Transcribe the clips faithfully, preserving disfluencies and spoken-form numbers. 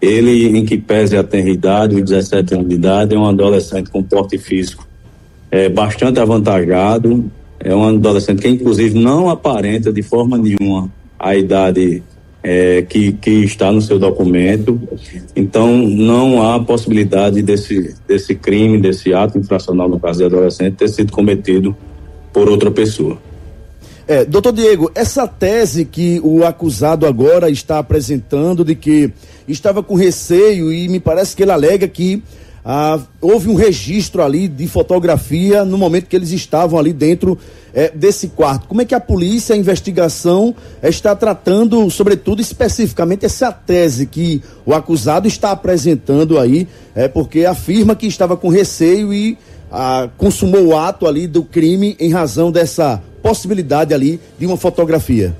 Ele, em que pese a tenridade, os dezessete anos de idade, é um adolescente com porte físico é, bastante avantajado, é um adolescente que inclusive não aparenta de forma nenhuma a idade é, que, que está no seu documento. Então não há possibilidade desse, desse crime, desse ato infracional no caso de adolescente ter sido cometido por outra pessoa. É, doutor Diego, essa tese que o acusado agora está apresentando de que estava com receio, e me parece que ele alega que ah, houve um registro ali de fotografia no momento que eles estavam ali dentro é, desse quarto. Como é que a polícia, a investigação está tratando, sobretudo, especificamente essa tese que o acusado está apresentando aí, é, porque afirma que estava com receio e ah, consumou o ato ali do crime em razão dessa possibilidade ali de uma fotografia?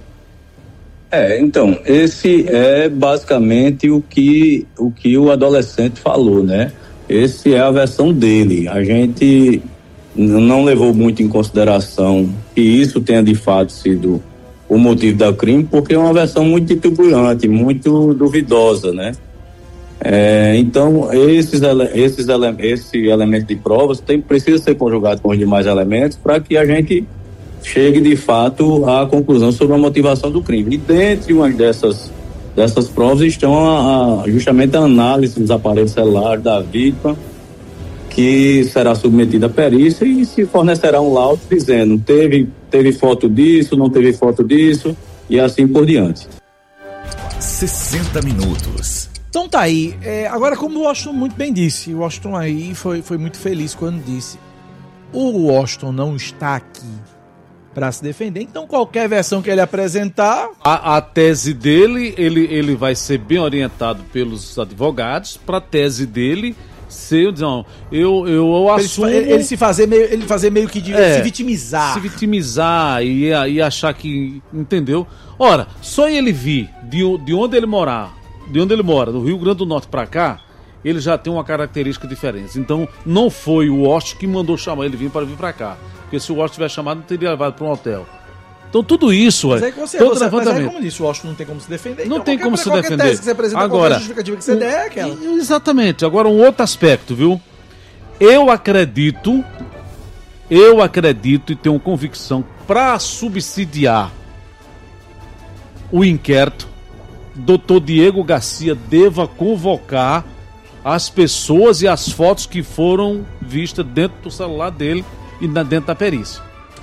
É, então, esse é basicamente o que, o que o adolescente falou, né? Esse é a versão dele. A gente não levou muito em consideração que isso tenha de fato sido o motivo do crime, porque é uma versão muito titubeante, muito duvidosa, né? É, então, esses, esses ele, esse elemento de provas tem, precisa ser conjugado com os demais elementos para que a gente chegue de fato à conclusão sobre a motivação do crime. E dentre uma dessas, dessas provas estão a, a, justamente a análise dos aparelhos celulares da vítima, que será submetida à perícia e se fornecerá um laudo dizendo teve, teve foto disso, não teve foto disso e assim por diante. sessenta minutos. Então tá aí. É, agora, como o Washington muito bem disse, o Washington aí foi, foi muito feliz quando disse: o Washington não está aqui para se defender, então qualquer versão que ele apresentar... A, a tese dele, ele, ele vai ser bem orientado pelos advogados para a tese dele ser, não, eu, eu, eu assumo... Ele, ele se fazer meio, ele fazer meio que de, é, se vitimizar. Se vitimizar e, e achar que... Entendeu? Ora, só ele vir de, de onde ele morar, de onde ele mora, do Rio Grande do Norte para cá, ele já tem uma característica diferente. Então, não foi o Washington que mandou chamar ele vir para vir para cá. Porque se o Washington tivesse chamado, não teria levado para um hotel. Então, tudo isso... Mas é que você, você mas é como disse, o Washington não tem como se defender. Não então, tem como se defender. Tese que você apresenta, agora, justificativa que você der é aquela. Exatamente. Agora, um outro aspecto, viu? Eu acredito, eu acredito e tenho convicção, para subsidiar o inquérito, doutor Diego Garcia deva convocar as pessoas e as fotos que foram vistas dentro do celular dele e dentro da perícia.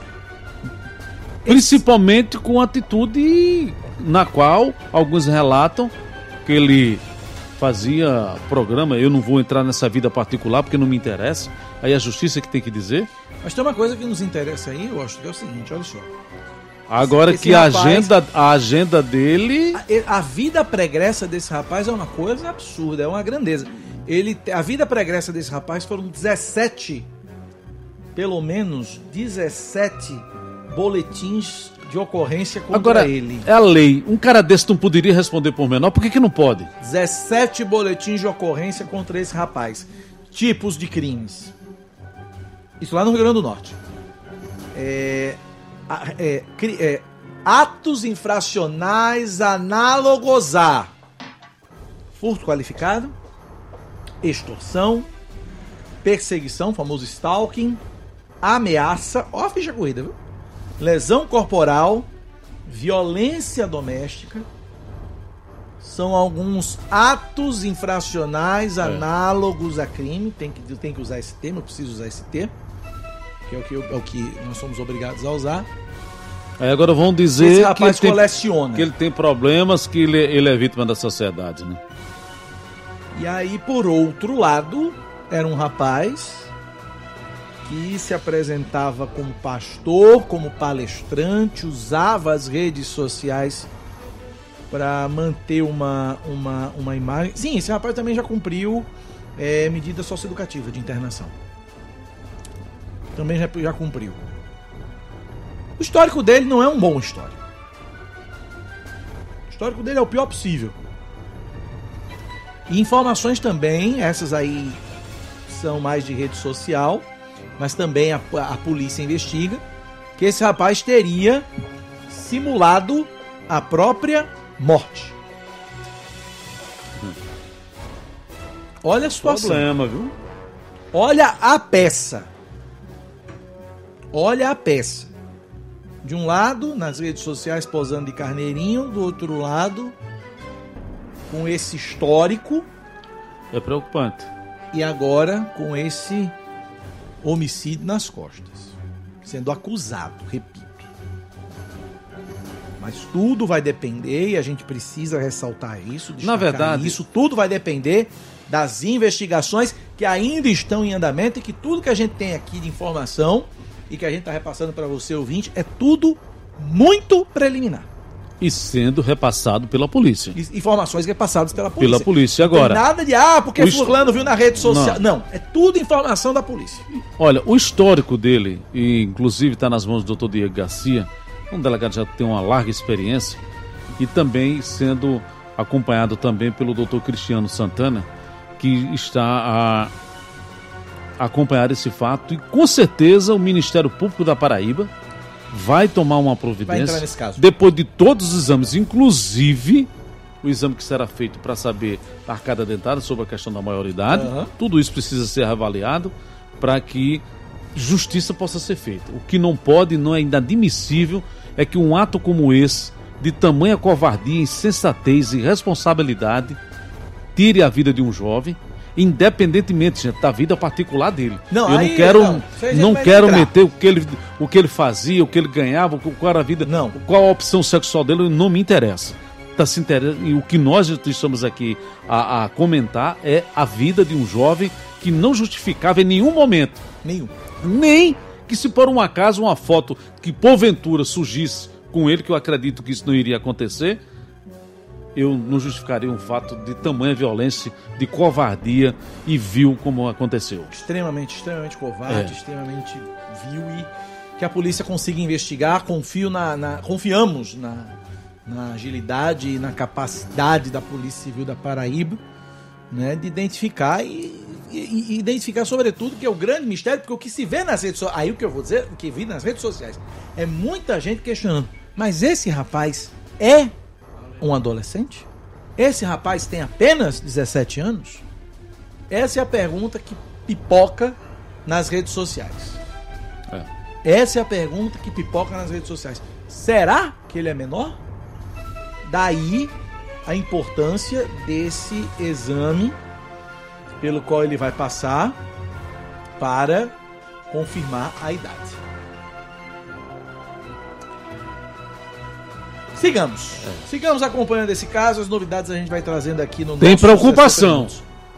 Principalmente com a atitude na qual alguns relatam que ele fazia programa. Eu não vou entrar nessa vida particular porque não me interessa. Aí a justiça que tem que dizer. Mas tem uma coisa que nos interessa aí, eu acho que é o seguinte, olha só. Agora esse, esse que rapaz, a, agenda, a agenda dele... A, a vida pregressa desse rapaz é uma coisa absurda, é uma grandeza. Ele, a vida pregressa desse rapaz foram dezessete, pelo menos dezessete boletins de ocorrência contra Agora, ele. É a lei. Um cara desse não poderia responder por menor, por que que não pode? dezessete boletins de ocorrência contra esse rapaz. Tipos de crimes. Isso lá no Rio Grande do Norte. É... É, é, atos infracionais análogos a furto qualificado, extorsão, perseguição, famoso stalking, ameaça, ó a ficha corrida, viu? Lesão corporal, violência doméstica, são alguns atos infracionais análogos a crime. Tem que, tem que usar esse termo, eu preciso usar esse termo, que é o que, eu, é o que nós somos obrigados a usar. Aí agora vão dizer esse rapaz que, ele coleciona. Tem, que ele tem problemas, que ele, ele é vítima da sociedade, né? E aí, por outro lado, era um rapaz que se apresentava como pastor, como palestrante, usava as redes sociais para manter uma, uma, uma imagem. Sim, esse rapaz também já cumpriu é, medida socioeducativa de internação. Também já, já cumpriu. O histórico dele não é um bom histórico. O histórico dele é o pior possível. E informações também, essas aí são mais de rede social, mas também a, a polícia investiga, que esse rapaz teria simulado a própria morte. Olha a situação. Problema, viu? Olha a peça. Olha a peça. De um lado, nas redes sociais posando de carneirinho, do outro lado, com esse histórico. É preocupante. E agora com esse homicídio nas costas. Sendo acusado, repito. Mas tudo vai depender, e a gente precisa ressaltar isso, Na verdade, isso, tudo vai depender das investigações que ainda estão em andamento e que tudo que a gente tem aqui de informação e que a gente está repassando para você, ouvinte, é tudo muito preliminar. E sendo repassado pela polícia. Informações repassadas pela polícia. Pela polícia. Agora, não tem nada de, ah, porque o fulano viu na rede social. Não. Não, é tudo informação da polícia. Olha, o histórico dele, e inclusive está nas mãos do doutor Diego Garcia, um delegado já tem uma larga experiência, e também sendo acompanhado também pelo doutor Cristiano Santana, que está a acompanhar esse fato, e com certeza o Ministério Público da Paraíba vai tomar uma providência. Vai entrar nesse caso. Depois de todos os exames, inclusive o exame que será feito para saber a arcada dentária sobre a questão da maioridade, uhum. Tudo isso precisa ser avaliado para que justiça possa ser feita. O que não pode, não é inadmissível, é que um ato como esse, de tamanha covardia, insensatez e irresponsabilidade, tire a vida de um jovem, independentemente, gente, da vida particular dele. Não, eu aí, não quero, não, não quero meter o que, ele, o que ele fazia, o que ele ganhava, qual era a vida, não. Qual a opção sexual dele, não me interessa. Tá, se interessa. E o que nós estamos aqui a, a comentar é a vida de um jovem que não justificava em nenhum momento. Nenhum. Nem que se por um acaso uma foto que porventura surgisse com ele, que eu acredito que isso não iria acontecer, eu não justificaria um fato de tamanha violência, de covardia e vil como aconteceu. Extremamente, extremamente covarde, é. extremamente vil, e que a polícia consiga investigar. Confio na, na, confiamos na, na agilidade e na capacidade da Polícia Civil da Paraíba, né, de identificar e, e, e identificar sobretudo, que é o grande mistério, porque o que se vê nas redes sociais, aí o que eu vou dizer, o que vi nas redes sociais, é muita gente questionando, mas esse rapaz é um adolescente? Esse rapaz tem apenas dezessete anos? Essa é a pergunta que pipoca nas redes sociais. É. Essa é a pergunta que pipoca nas redes sociais. Será que ele é menor? Daí a importância desse exame pelo qual ele vai passar para confirmar a idade. Sigamos. É. Sigamos acompanhando esse caso. As novidades a gente vai trazendo aqui no Tem preocupação.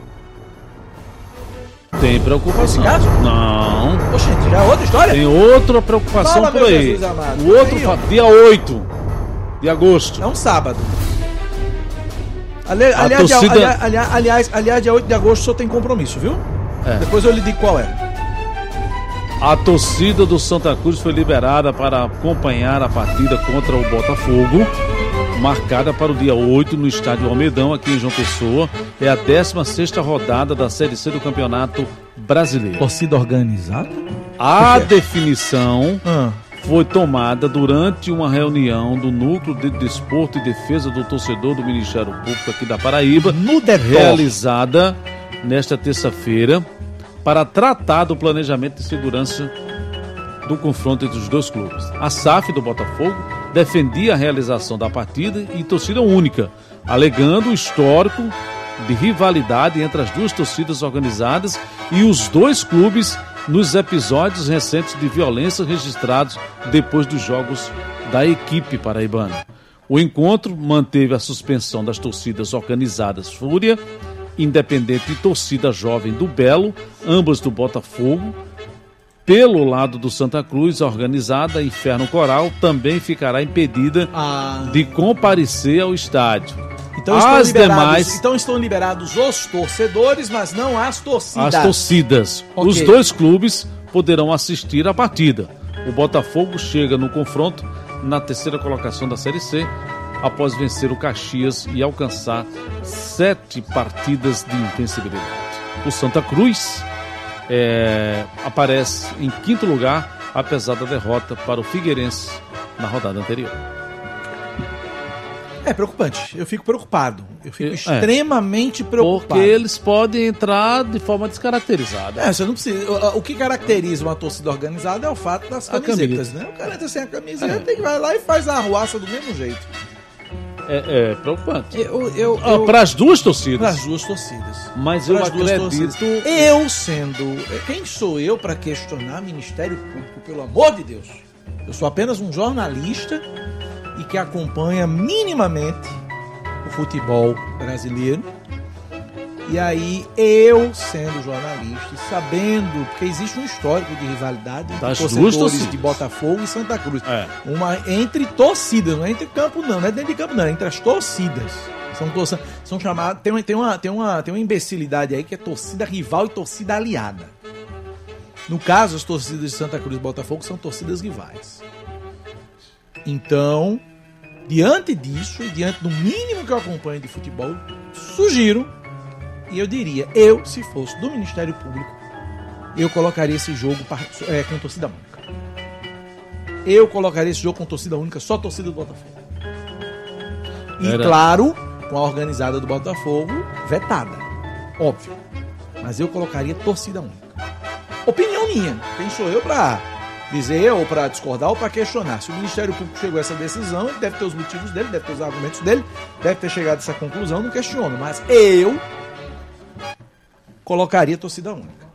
Tem preocupação. Esse caso? Não. Poxa, já é outra história? Tem outra preocupação Fala, por aí. O outro, aí, dia oito de agosto. É um sábado. Ali, aliás, torcida... dia, aliás, aliás, aliás, dia oito de agosto só tem compromisso, viu? É. Depois eu lhe digo qual é. A torcida do Santa Cruz foi liberada para acompanhar a partida contra o Botafogo, marcada para o dia oito no estádio Almedão, aqui em João Pessoa. É a décima sexta rodada da Série C do Campeonato Brasileiro. Torcida organizada? A definição ah. foi tomada durante uma reunião do Núcleo de Desporto e Defesa do Torcedor do Ministério Público aqui da Paraíba, no realizada nesta terça-feira, para tratar do planejamento de segurança do confronto entre os dois clubes. A S A F do Botafogo defendia a realização da partida em torcida única, alegando o histórico de rivalidade entre as duas torcidas organizadas e os dois clubes nos episódios recentes de violência registrados depois dos jogos da equipe paraibana. O encontro manteve a suspensão das torcidas organizadas Fúria, Independente e Torcida Jovem do Belo, ambas do Botafogo. Pelo lado do Santa Cruz, a organizada Inferno Coral também ficará impedida ah. de comparecer ao estádio. Então estão, as demais... então estão liberados os torcedores, mas não as torcidas. As torcidas. Okay. Os dois clubes poderão assistir à partida. O Botafogo chega no confronto na terceira colocação da Série C, após vencer o Caxias e alcançar sete partidas de invencibilidade. O Santa Cruz é, aparece em quinto lugar, apesar da derrota para o Figueirense na rodada anterior. É preocupante. Eu fico preocupado. Eu fico É. extremamente preocupado. Porque eles podem entrar de forma descaracterizada. É, você não precisa. O, o que caracteriza uma torcida organizada é o fato das A camisetas, camiseta. né? O cara entra sem a camiseta É. tem que vai lá e faz a arruaça do mesmo jeito. É, é preocupante. Eu, eu, Ah, eu, para as duas torcidas. Pras duas torcidas. Mas eu Pras duas acredito. torcidas. Eu sendo. Quem sou eu para questionar Ministério Público, pelo amor de Deus? Eu sou apenas um jornalista e que acompanha minimamente o futebol brasileiro. E aí, eu sendo jornalista e sabendo, porque existe um histórico de rivalidade entre Das duas torcedores torcidas. de Botafogo e Santa Cruz. É. Uma entre torcidas, não é entre campo não, não é dentro de campo não, é entre as torcidas. São, torcidas, são chamadas, tem, uma, tem, uma, tem, uma, tem uma imbecilidade aí que é torcida rival e torcida aliada. No caso, as torcidas de Santa Cruz e Botafogo são torcidas rivais. Então, diante disso e diante do mínimo que eu acompanho de futebol, sugiro, e eu diria, eu, se fosse do Ministério Público, eu colocaria esse jogo é, com torcida única. Eu colocaria esse jogo com torcida única, só torcida do Botafogo. E Era... claro, com a organizada do Botafogo vetada. Óbvio. Mas eu colocaria torcida única. Opinião minha. Quem sou eu pra dizer, ou pra discordar, ou pra questionar? Se o Ministério Público chegou a essa decisão, ele deve ter os motivos dele, deve ter os argumentos dele, deve ter chegado a essa conclusão, não questiono. Mas eu colocaria torcida única.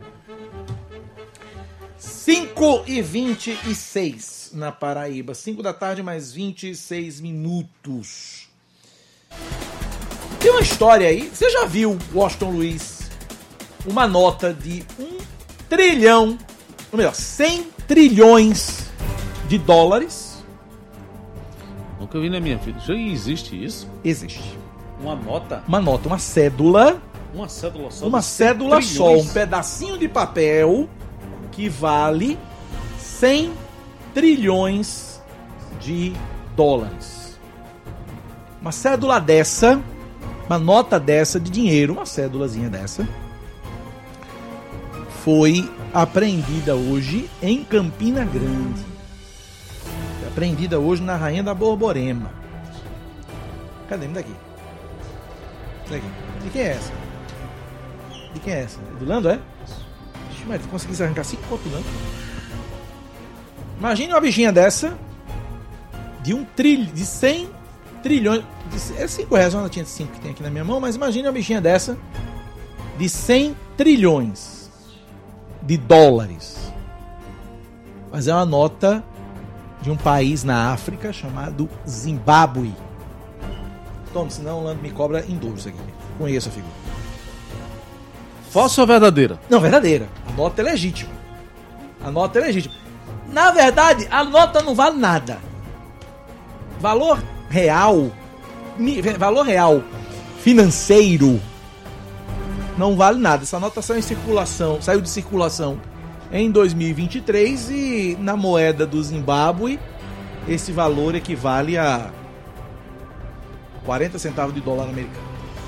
cinco e vinte e seis na Paraíba. cinco da tarde, mais vinte e seis minutos. Tem uma história aí. Você já viu, Washington Luiz, uma nota de um trilhão, ou melhor, cem trilhões de dólares? Nunca vi na minha vida. Já existe isso? Existe. Uma nota? Uma nota, uma cédula. Uma cédula só? Uma de cédula cem só, trilhões? um pedacinho de papel que vale cem trilhões de dólares. Uma cédula dessa, uma nota dessa de dinheiro, uma cédulazinha dessa, foi apreendida hoje em Campina Grande. Foi apreendida hoje na Rainha da Borborema. Cadê? Me daqui. Daqui. De quem é essa? De quem é essa? É do Lando, é? Ixi, mas consegui arrancar cinco contos do Lando. Imagine uma bichinha dessa de um trilhão, de cem trilhões. De, é cinco reais, uma notinha de cinco que tem aqui na minha mão, mas imagine uma bichinha dessa de cem trilhões de dólares. Mas é uma nota de um país na África chamado Zimbábue. Toma, senão o Lando me cobra em dólares aqui. Conheço a figura. Falsa ou verdadeira? Não, verdadeira. A nota é legítima. A nota é legítima. Na verdade, a nota não vale nada. Valor real, valor real financeiro, não vale nada. Essa nota saiu em circulação, saiu de circulação em dois mil e vinte e três e na moeda do Zimbábue esse valor equivale a quarenta centavos de dólar americano.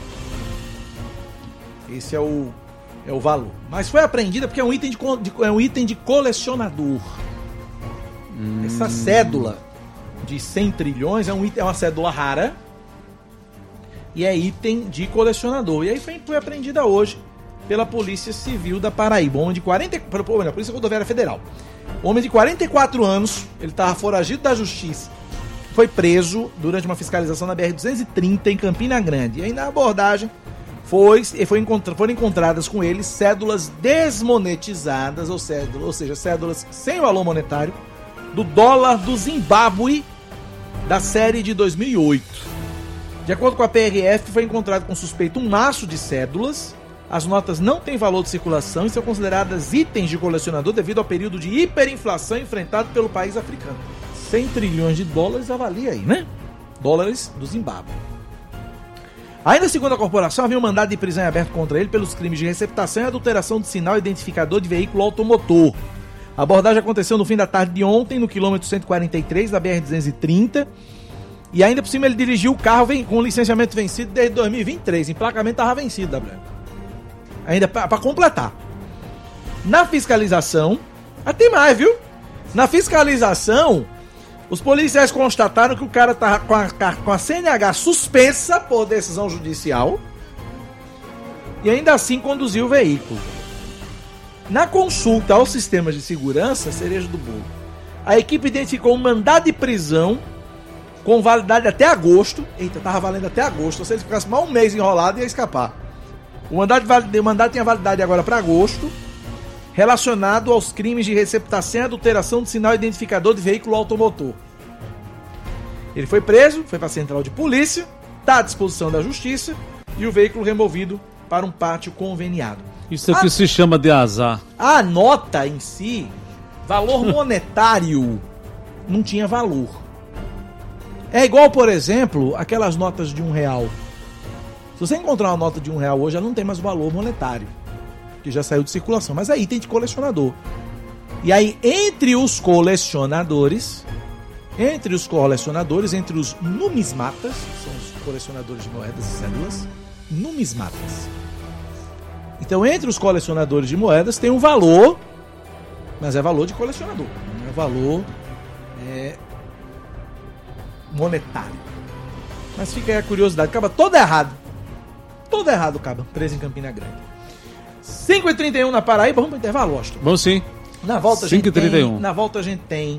Esse é o é o valor. Mas foi apreendida porque é um item de, de, é um item de colecionador. Hum. Essa cédula de cem trilhões é, um item, é uma cédula rara e é item de colecionador. E aí foi, foi apreendida hoje pela Polícia Civil da Paraíba. Homem de quarenta, pela Polícia Rodoviária Federal. Homem de quarenta e quatro anos, ele estava foragido da justiça. Foi preso durante uma fiscalização na B R duzentos e trinta em Campina Grande. E aí na abordagem Foi, foi encontra, foram encontradas com ele cédulas desmonetizadas, ou, cédula, ou seja, cédulas sem valor monetário, do dólar do Zimbábue da série de dois mil e oito. De acordo com a P R F, foi encontrado com suspeito um maço de cédulas. As notas não têm valor de circulação e são consideradas itens de colecionador devido ao período de hiperinflação enfrentado pelo país africano. cem trilhões de dólares, avalia aí, né? Dólares do Zimbábue. Ainda segundo a corporação, havia um mandado de prisão em aberto contra ele pelos crimes de receptação e adulteração de sinal identificador de veículo automotor. A abordagem aconteceu no fim da tarde de ontem, no quilômetro cento e quarenta e três da B R duzentos e trinta. E ainda por cima ele dirigiu o carro com licenciamento vencido desde dois mil e vinte e três. Emplacamento estava vencido, W. Ainda para completar. Na fiscalização, até mais, viu? Na fiscalização, Os policiais constataram que o cara estava com a, com a C N H suspensa por decisão judicial e ainda assim conduziu o veículo. Na consulta aos sistemas de segurança, cereja do bolo, a equipe identificou um mandado de prisão com validade até agosto. Eita, tava valendo até agosto. Se ele ficasse mais um mês enrolado, ia escapar. O mandado, de, o mandado tinha validade agora para agosto, relacionado aos crimes de receptação e adulteração de sinal identificador de veículo automotor. Ele foi preso, foi para a central de polícia, está à disposição da justiça e o veículo removido para um pátio conveniado. Isso é o a, que se chama de azar. A nota em si, valor monetário, não tinha valor. É igual, por exemplo, aquelas notas de um real. Se você encontrar uma nota de um real hoje, ela não tem mais valor monetário, que já saiu de circulação, mas é item de colecionador. E aí, entre os colecionadores, entre os colecionadores, entre os numismatas, que são os colecionadores de moedas e cédulas, numismatas. Então, entre os colecionadores de moedas tem um valor, mas é valor de colecionador, não é valor é, monetário. Mas fica aí a curiosidade, acaba todo errado. Todo errado, Caba, preso em Campina Grande. cinco e trinta e um na Paraíba, vamos para o intervalo, Austin? Bom, sim. Na volta, cinco e trinta e um. Tem, na volta a gente tem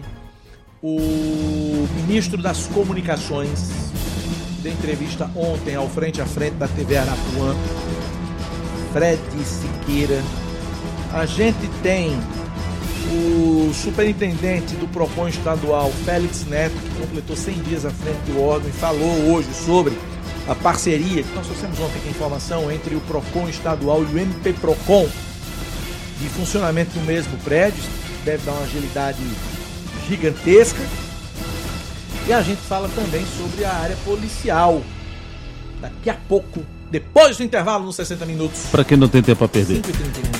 o ministro das Comunicações, deu entrevista ontem ao Frente a Frente da T V Arapuã, Fred Siqueira. A gente tem o superintendente do PROCON estadual, Félix Neto, que completou cem dias à frente do órgão e falou hoje sobre a parceria, que nós trouxemos ontem aqui a informação, entre o PROCON estadual e o M P PROCON, de funcionamento no mesmo prédio, deve dar uma agilidade gigantesca. E a gente fala também sobre a área policial, daqui a pouco, depois do intervalo, nos sessenta minutos. Para quem não tem tempo a perder. cinco e trinta e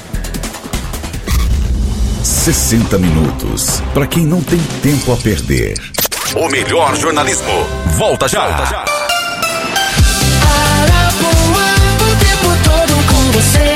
um. sessenta minutos. Para quem não tem tempo a perder. O melhor jornalismo. Volta já. Volta já. Arapuã, o tempo todo com você.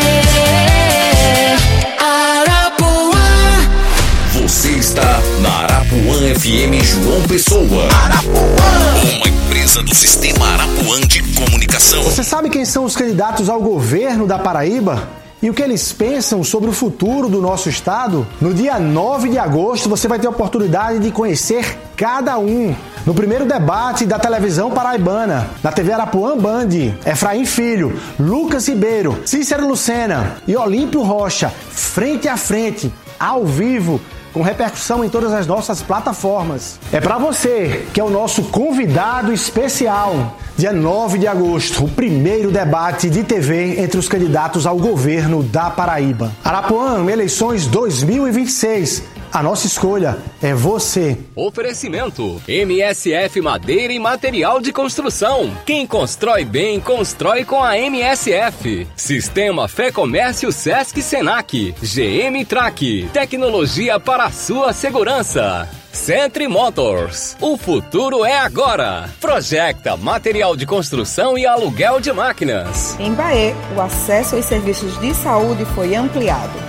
Arapuã. Você está na Arapuã F M João Pessoa. Arapuã. Uma empresa do Sistema Arapuã de Comunicação. Você sabe quem são os candidatos ao governo da Paraíba? E o que eles pensam sobre o futuro do nosso estado? No dia nove de agosto você vai ter a oportunidade de conhecer cada um. No primeiro debate da televisão paraibana, na T V Arapuã Band, Efraim Filho, Lucas Ribeiro, Cícero Lucena e Olímpio Rocha, frente a frente, ao vivo, com repercussão em todas as nossas plataformas. É para você que é o nosso convidado especial. Dia nove de agosto, o primeiro debate de T V entre os candidatos ao governo da Paraíba. Arapuã, eleições dois mil e vinte e seis. A nossa escolha é você. Oferecimento: M S F Madeira e Material de Construção. Quem constrói bem, constrói com a M S F. Sistema Fé Comércio Sesc Senac. G M Track. Tecnologia para a sua segurança. Centre Motors. O futuro é agora. Projecta material de construção e aluguel de máquinas. Em Bahia, o acesso aos serviços de saúde foi ampliado.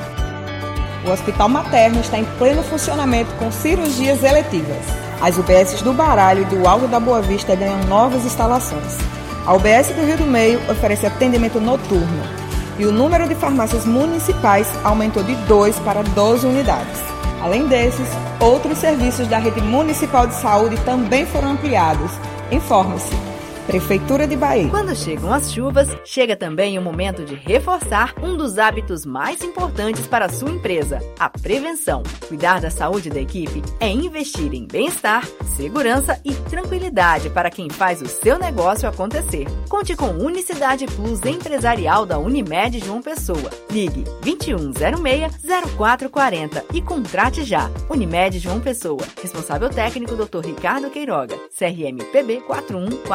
O Hospital Materno está em pleno funcionamento com cirurgias eletivas. As U B Ss do Baralho e do Alto da Boa Vista ganham novas instalações. A U B S do Rio do Meio oferece atendimento noturno. E o número de farmácias municipais aumentou de dois para doze unidades. Além desses, outros serviços da rede municipal de saúde também foram ampliados. Informe-se. Prefeitura de Bahia. Quando chegam as chuvas, chega também o momento de reforçar um dos hábitos mais importantes para a sua empresa, a prevenção. Cuidar da saúde da equipe é investir em bem-estar, segurança e tranquilidade para quem faz o seu negócio acontecer. Conte com Unicidade Plus Empresarial da Unimed João Pessoa. Ligue vinte e um zero seis, zero quatro quatro zero e contrate já. Unimed João Pessoa. Responsável técnico doutor Ricardo Queiroga. C R M P B quatro um quatro nove.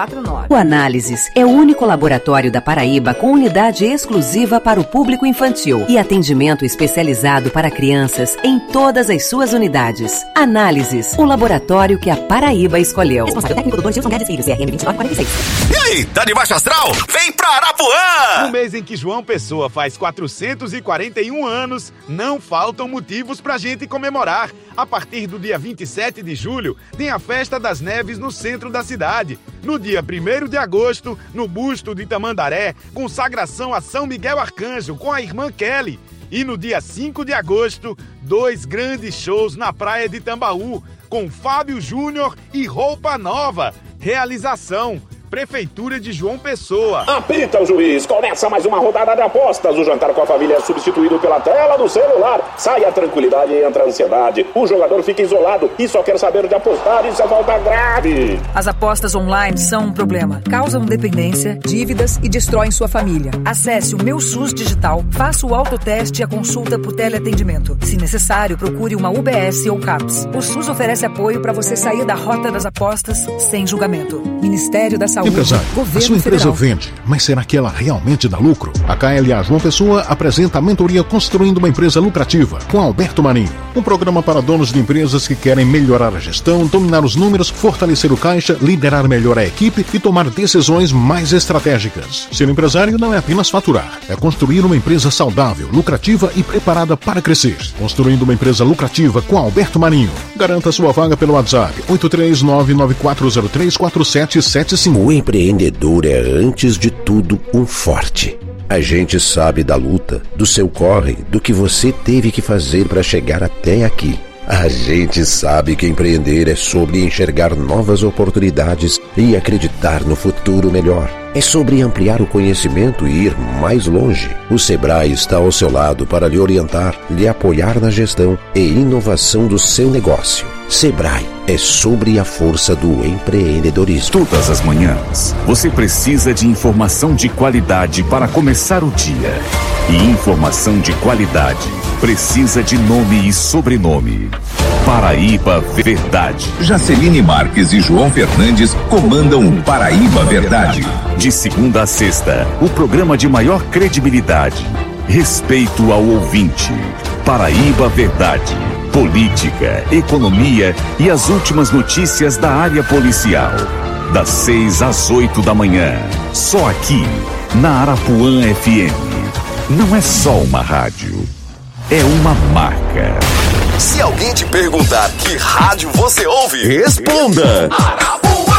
O Análises é o único laboratório da Paraíba com unidade exclusiva para o público infantil e atendimento especializado para crianças em todas as suas unidades. Análises, o laboratório que a Paraíba escolheu. Responsável técnico doutor Gilson Guedes Filho, C R M vinte e nove quarenta e seis. E aí, tá de baixo astral? Vem pra Arapuã! No mês em que João Pessoa faz quatrocentos e quarenta e um anos, não faltam motivos pra gente comemorar. A partir do dia vinte e sete de julho, tem a Festa das Neves no centro da cidade. No dia primeiro de agosto, no busto de Tamandaré, consagração a São Miguel Arcanjo com a irmã Kelly. E no dia cinco de agosto, dois grandes shows na praia de Tambaú, com Fábio Júnior e Roupa Nova. Realização: Prefeitura de João Pessoa. Apita o juiz, começa mais uma rodada de apostas. O jantar com a família é substituído pela tela do celular. Sai a tranquilidade e entra a ansiedade. O jogador fica isolado e só quer saber de apostar. Isso é falta grave. As apostas online são um problema. Causam dependência, dívidas e destroem sua família. Acesse o Meu SUS Digital, faça o autoteste e a consulta por teleatendimento. Se necessário, procure uma U B S ou CAPS. O SUS oferece apoio para você sair da rota das apostas sem julgamento. Ministério da Saúde. Empresário, a sua empresa vende, mas será que ela realmente dá lucro? A K L A João Pessoa apresenta a mentoria Construindo uma Empresa Lucrativa, com Alberto Marinho. Um programa para donos de empresas que querem melhorar a gestão, dominar os números, fortalecer o caixa, liderar melhor a equipe e tomar decisões mais estratégicas. Ser empresário não é apenas faturar, é construir uma empresa saudável, lucrativa e preparada para crescer. Construindo uma Empresa Lucrativa com Alberto Marinho. Garanta sua vaga pelo WhatsApp oito três nove nove quatro zero três quatro sete sete cinco. O empreendedor é, antes de tudo, um forte. A gente sabe da luta, do seu corre, do que você teve que fazer para chegar até aqui. A gente sabe que empreender é sobre enxergar novas oportunidades e acreditar no futuro melhor. É sobre ampliar o conhecimento e ir mais longe. O Sebrae está ao seu lado para lhe orientar, lhe apoiar na gestão e inovação do seu negócio. Sebrae é sobre a força do empreendedorismo. Todas as manhãs, você precisa de informação de qualidade para começar o dia. E informação de qualidade precisa de nome e sobrenome. Paraíba Verdade. Jaceline Marques e João Fernandes comandam o Paraíba Verdade. De segunda a sexta, o programa de maior credibilidade. Respeito ao ouvinte. Paraíba Verdade. Política, economia e as últimas notícias da área policial. Das seis às oito da manhã. Só aqui, na Arapuã F M. Não é só uma rádio, é uma marca. Se alguém te perguntar que rádio você ouve, responda! Arapuã!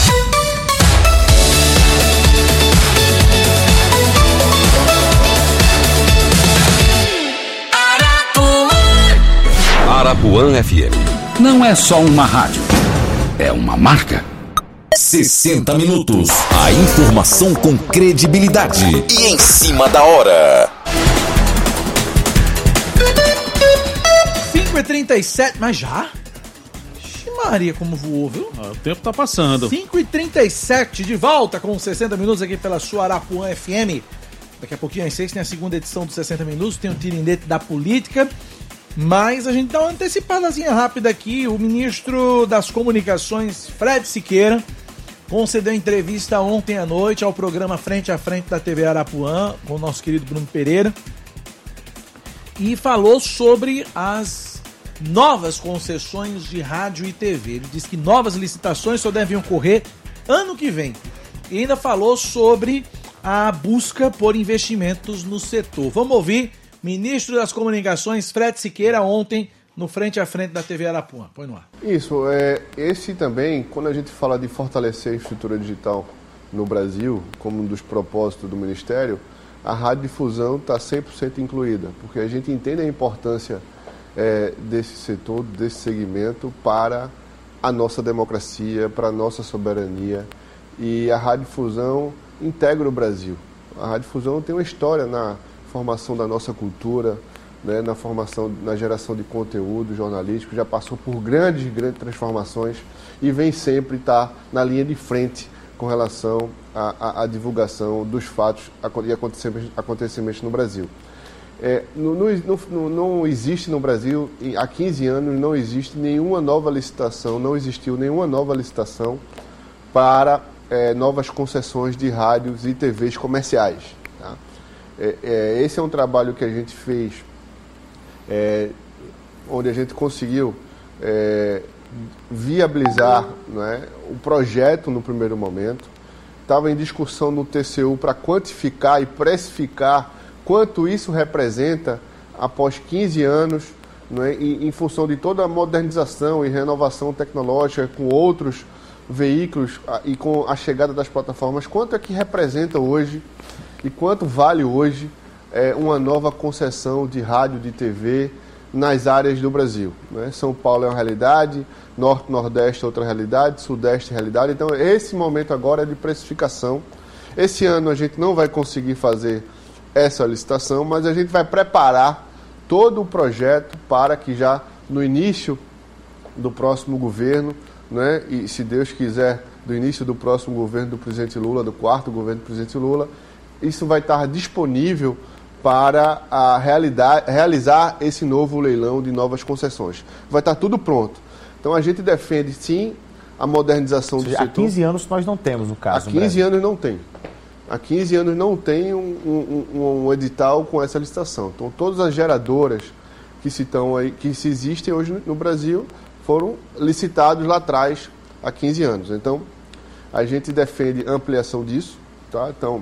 Arapuã F M. Não é só uma rádio, é uma marca. sessenta minutos. A informação com credibilidade e em cima da hora. cinco e trinta e sete, mas já? Ixi, Maria, como voou, viu? Ah, o tempo tá passando. cinco e trinta e sete, de volta com sessenta minutos aqui pela sua Arapuã F M. Daqui a pouquinho às seis tem a segunda edição dos sessenta minutos, tem o Tirindete da Política. Mas a gente dá uma antecipadazinha rápida aqui. O ministro das Comunicações, Fred Siqueira, concedeu entrevista ontem à noite ao programa Frente a Frente da T V Arapuã, com o nosso querido Bruno Pereira, e falou sobre as novas concessões de rádio e T V. Ele disse que novas licitações só devem ocorrer ano que vem. E ainda falou sobre a busca por investimentos no setor. Vamos ouvir ministro das Comunicações, Fred Siqueira, ontem no Frente a Frente da T V Arapuã. Põe no ar. Isso, é, esse também, quando a gente fala de fortalecer a infraestrutura digital no Brasil, como um dos propósitos do Ministério, a radiodifusão está cem por cento incluída, porque a gente entende a importância é, desse setor, desse segmento para a nossa democracia, para a nossa soberania, e a radiodifusão integra o Brasil. A radiodifusão tem uma história na formação da nossa cultura, né, na formação, na geração de conteúdo jornalístico, já passou por grandes, grandes transformações e vem sempre estar na linha de frente com relação à, à, à divulgação dos fatos e acontecimentos, acontecimentos no Brasil. É, não, não, não existe no Brasil, há quinze anos, não existe nenhuma nova licitação, não existiu nenhuma nova licitação para é, novas concessões de rádios e T Vs comerciais. Tá? É, é, esse é um trabalho que a gente fez, é, onde a gente conseguiu é, viabilizar, né, o projeto no primeiro momento. Estava em discussão no T C U para quantificar e precificar quanto isso representa após quinze anos, né, em, em função de toda a modernização e renovação tecnológica com outros veículos a, e com a chegada das plataformas, quanto é que representa hoje e quanto vale hoje é, uma nova concessão de rádio, de T V nas áreas do Brasil. Né? São Paulo é uma realidade, Norte, Nordeste é outra realidade, Sudeste é realidade. Então, esse momento agora é de precificação. Esse ano a gente não vai conseguir fazer essa licitação, mas a gente vai preparar todo o projeto para que já no início do próximo governo, né, e se Deus quiser, do início do próximo governo do presidente Lula, do quarto governo do presidente Lula, isso vai estar disponível para a realidade, realizar esse novo leilão de novas concessões. Vai estar tudo pronto. Então a gente defende sim a modernização do setor. Há quinze anos nós não temos, no caso. Há quinze anos não tem. Há quinze anos não tem um, um, um edital com essa licitação. Então todas as geradoras que se, estão aí, que se existem hoje no Brasil foram licitados lá atrás, há quinze anos. Então a gente defende ampliação disso. Tá? Então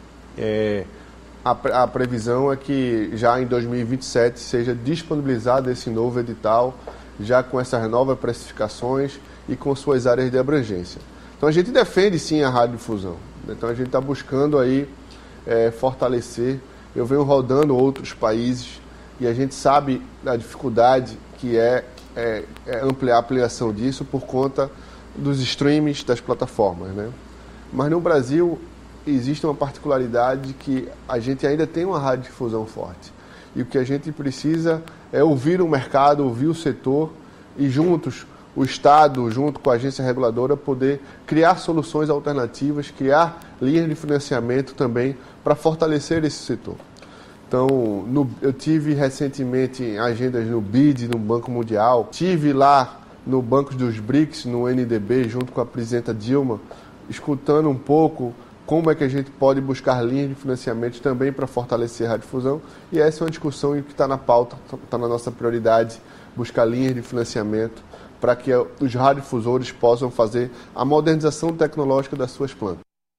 é, a, a previsão é que já em dois mil e vinte e sete seja disponibilizado esse novo edital, já com essas novas precificações e com suas áreas de abrangência. Então a gente defende sim a radiodifusão. Então a gente está buscando aí é, fortalecer. Eu venho rodando outros países e a gente sabe da dificuldade que é, é, é ampliar a ampliação disso por conta dos streams das plataformas, né? Mas no Brasil existe uma particularidade que a gente ainda tem uma radiodifusão forte. E o que a gente precisa é ouvir o mercado, ouvir o setor e juntos, o Estado, junto com a agência reguladora, poder criar soluções alternativas, criar linhas de financiamento também para fortalecer esse setor. Então, no, eu tive recentemente agendas no B I D, no Banco Mundial, tive lá no Banco dos BRICS, no N D B, junto com a presidenta Dilma, escutando um pouco como é que a gente pode buscar linhas de financiamento também para fortalecer a radiodifusão. E essa é uma discussão que está na pauta, está na nossa prioridade, buscar linhas de financiamento para que os radiodifusores possam fazer a modernização tecnológica das suas plantas.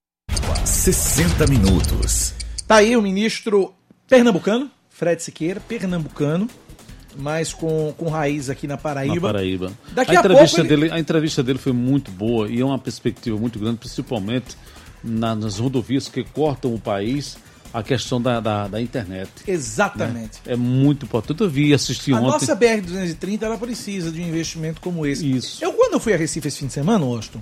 sessenta minutos. Tá aí o ministro pernambucano, Fred Siqueira, pernambucano, mas com, com raiz aqui na Paraíba. Na Paraíba. Daqui a, a, entrevista pouco ele... dele, a entrevista dele foi muito boa e é uma perspectiva muito grande, principalmente na, nas rodovias que cortam o país, a questão da, da, da internet. Exatamente. Né? É muito importante. Eu vi, assisti a ontem. A nossa B R duzentos e trinta, ela precisa de um investimento como esse. Isso. Eu, quando eu fui a Recife esse fim de semana, Austin,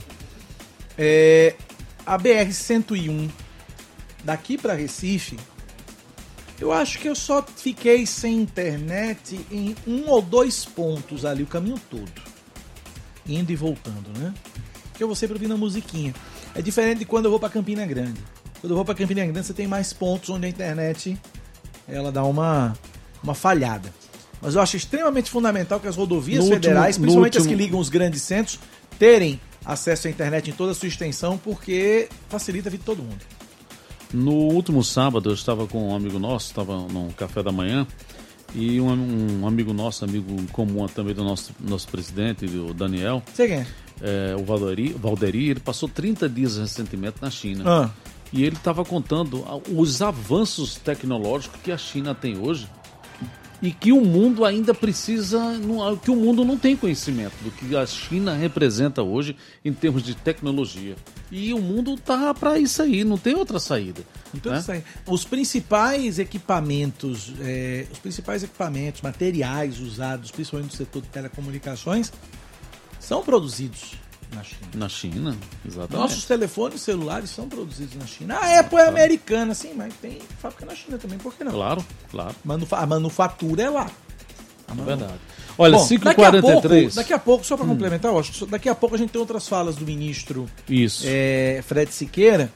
é, a B R cento e um, daqui para Recife, eu acho que eu só fiquei sem internet em um ou dois pontos ali, o caminho todo. Indo e voltando, né? Porque eu vou sempre ouvindo a musiquinha. É diferente de quando eu vou para Campina Grande. Quando eu vou para Campina Grande, você tem mais pontos onde a internet ela dá uma, uma falhada. Mas eu acho extremamente fundamental que as rodovias no federais, último, principalmente último... as que ligam os grandes centros, terem acesso à internet em toda a sua extensão, porque facilita a vida de todo mundo. No último sábado, eu estava com um amigo nosso, estava no café da manhã, e um, um amigo nosso, amigo comum também do nosso, nosso presidente, o Daniel, Sei quem é? É, o Valderi, Valderi, ele passou trinta dias recentemente na China. Ah. E ele estava contando os avanços tecnológicos que a China tem hoje e que o mundo ainda precisa, que o mundo não tem conhecimento do que a China representa hoje em termos de tecnologia. E o mundo tá para isso aí, não tem outra saída. Então, né? isso aí. Os principais equipamentos, é, os principais equipamentos, materiais usados, principalmente no setor de telecomunicações, são produzidos na China. Na China, exatamente. Nossos telefones celulares são produzidos na China. A Apple é americana, sim, mas tem fábrica na China também, por que não? Claro, claro. Manufa- a manufatura é lá. É verdade. Olha, cinco e quarenta e três. Daqui a pouco, só para hum. complementar, eu acho, daqui a pouco a gente tem outras falas do ministro Isso. É, Fred Siqueira,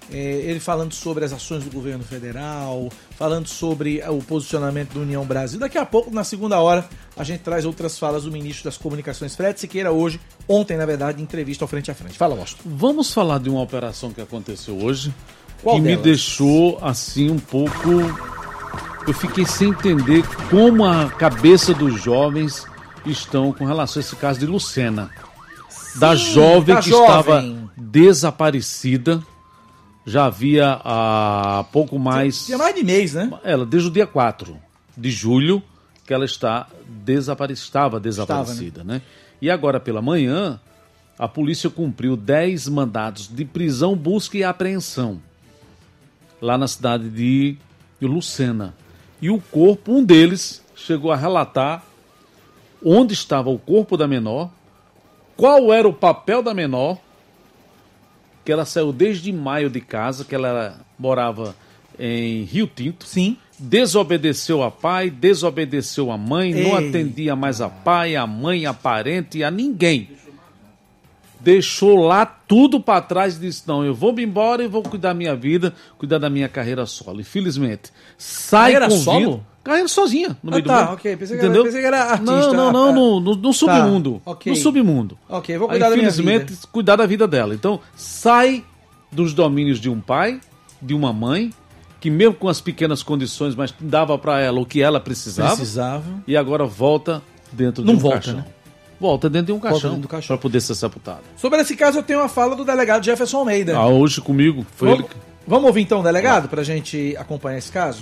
É, ele falando sobre as ações do governo federal, falando sobre o posicionamento da União Brasil. Daqui a pouco, na segunda hora, a gente traz outras falas do ministro das Comunicações, Fred Siqueira, hoje, ontem, na verdade, em entrevista ao Frente a Frente. Fala, Washington. Vamos falar de uma operação que aconteceu hoje, Qual que delas? me deixou, assim, um pouco... Eu fiquei sem entender como a cabeça dos jovens estão com relação a esse caso de Lucena. Sim, da jovem da que jovem. estava desaparecida. Já havia há pouco mais... Tinha mais de mês, né? Ela, desde o dia quatro de julho, que ela está desapare... estava desaparecida, Estava, né? né? E agora, pela manhã, a polícia cumpriu dez mandados de prisão, busca e apreensão lá na cidade de Lucena. E o corpo, um deles, chegou a relatar onde estava o corpo da menor, qual era o papel da menor, que ela saiu desde maio de casa, que ela era, morava em Rio Tinto. Sim. Desobedeceu a pai, desobedeceu a mãe, Ei. não atendia mais a pai, a mãe, a parente, a ninguém. Deixou lá tudo para trás e disse, não, eu vou me embora e vou cuidar da minha vida, cuidar da minha carreira solo. Infelizmente, sai Carreira com solo? vida- Carreira sozinha, no Ah, meio tá, do mundo. ok. Pensei que era- Entendeu? pensei que era artista. Não, não, não, Ah, no, no, no submundo. Tá, ok. No submundo. Ok, vou Aí, cuidar da minha infelizmente, vida. cuidar da vida dela. Então, sai dos domínios de um pai, de uma mãe, que mesmo com as pequenas condições, mas dava para ela o que ela precisava. Precisava. E agora volta dentro Não de um volta, caixão. né? Volta dentro de um Volta caixão, dentro do caixão. para poder ser sepultada. Sobre esse caso, eu tenho uma fala do delegado Jefferson Almeida. Ah, hoje comigo, foi vamos, ele que... vamos ouvir então o delegado, pra gente acompanhar esse caso?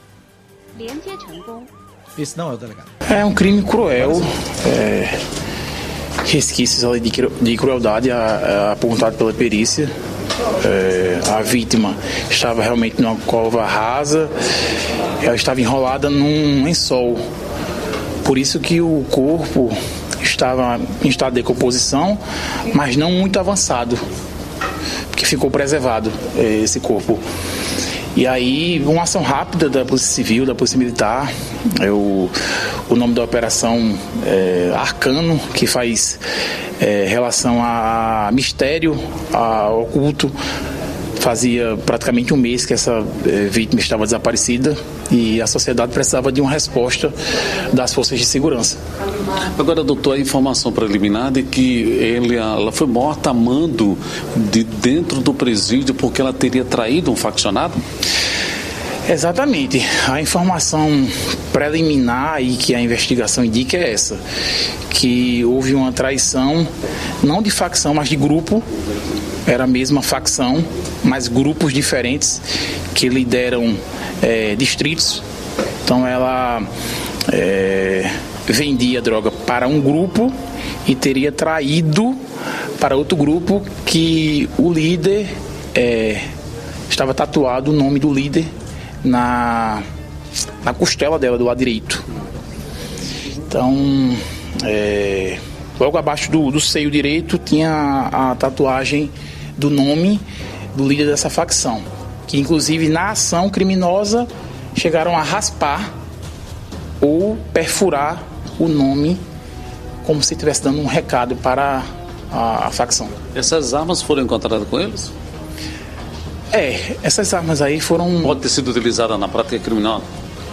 Esse não é o delegado. É um crime cruel, é, resquícios ali de, cru- de crueldade a- a- apontado pela perícia. É, a vítima estava realmente numa cova rasa, ela estava enrolada num lençol. Por isso que o corpo estava em estado de decomposição, mas não muito avançado, que ficou preservado é, esse corpo. E aí, uma ação rápida da Polícia Civil, da Polícia Militar, é o, o nome da operação é Arcano, que faz é, relação a mistério, a oculto. Fazia praticamente um mês que essa é, vítima estava desaparecida e a sociedade precisava de uma resposta das forças de segurança. Agora, doutor, a informação preliminar de que ele, ela foi morta a mando de dentro do presídio porque ela teria traído um faccionado? Exatamente. A informação preliminar e que a investigação indica é essa, que houve uma traição, não de facção, mas de grupo. Era a mesma facção, mas grupos diferentes que lideram é, distritos. Então ela é, vendia droga para um grupo e teria traído para outro grupo, que o líder é, estava tatuado o nome do líder na, na costela dela, do lado direito. Então, é, logo abaixo do, do seio direito tinha a, a tatuagem do nome do líder dessa facção, que inclusive na ação criminosa chegaram a raspar ou perfurar o nome como se estivesse dando um recado para a, a facção. Essas armas foram encontradas com eles? É, essas armas aí foram... Pode ter sido utilizada na prática criminal?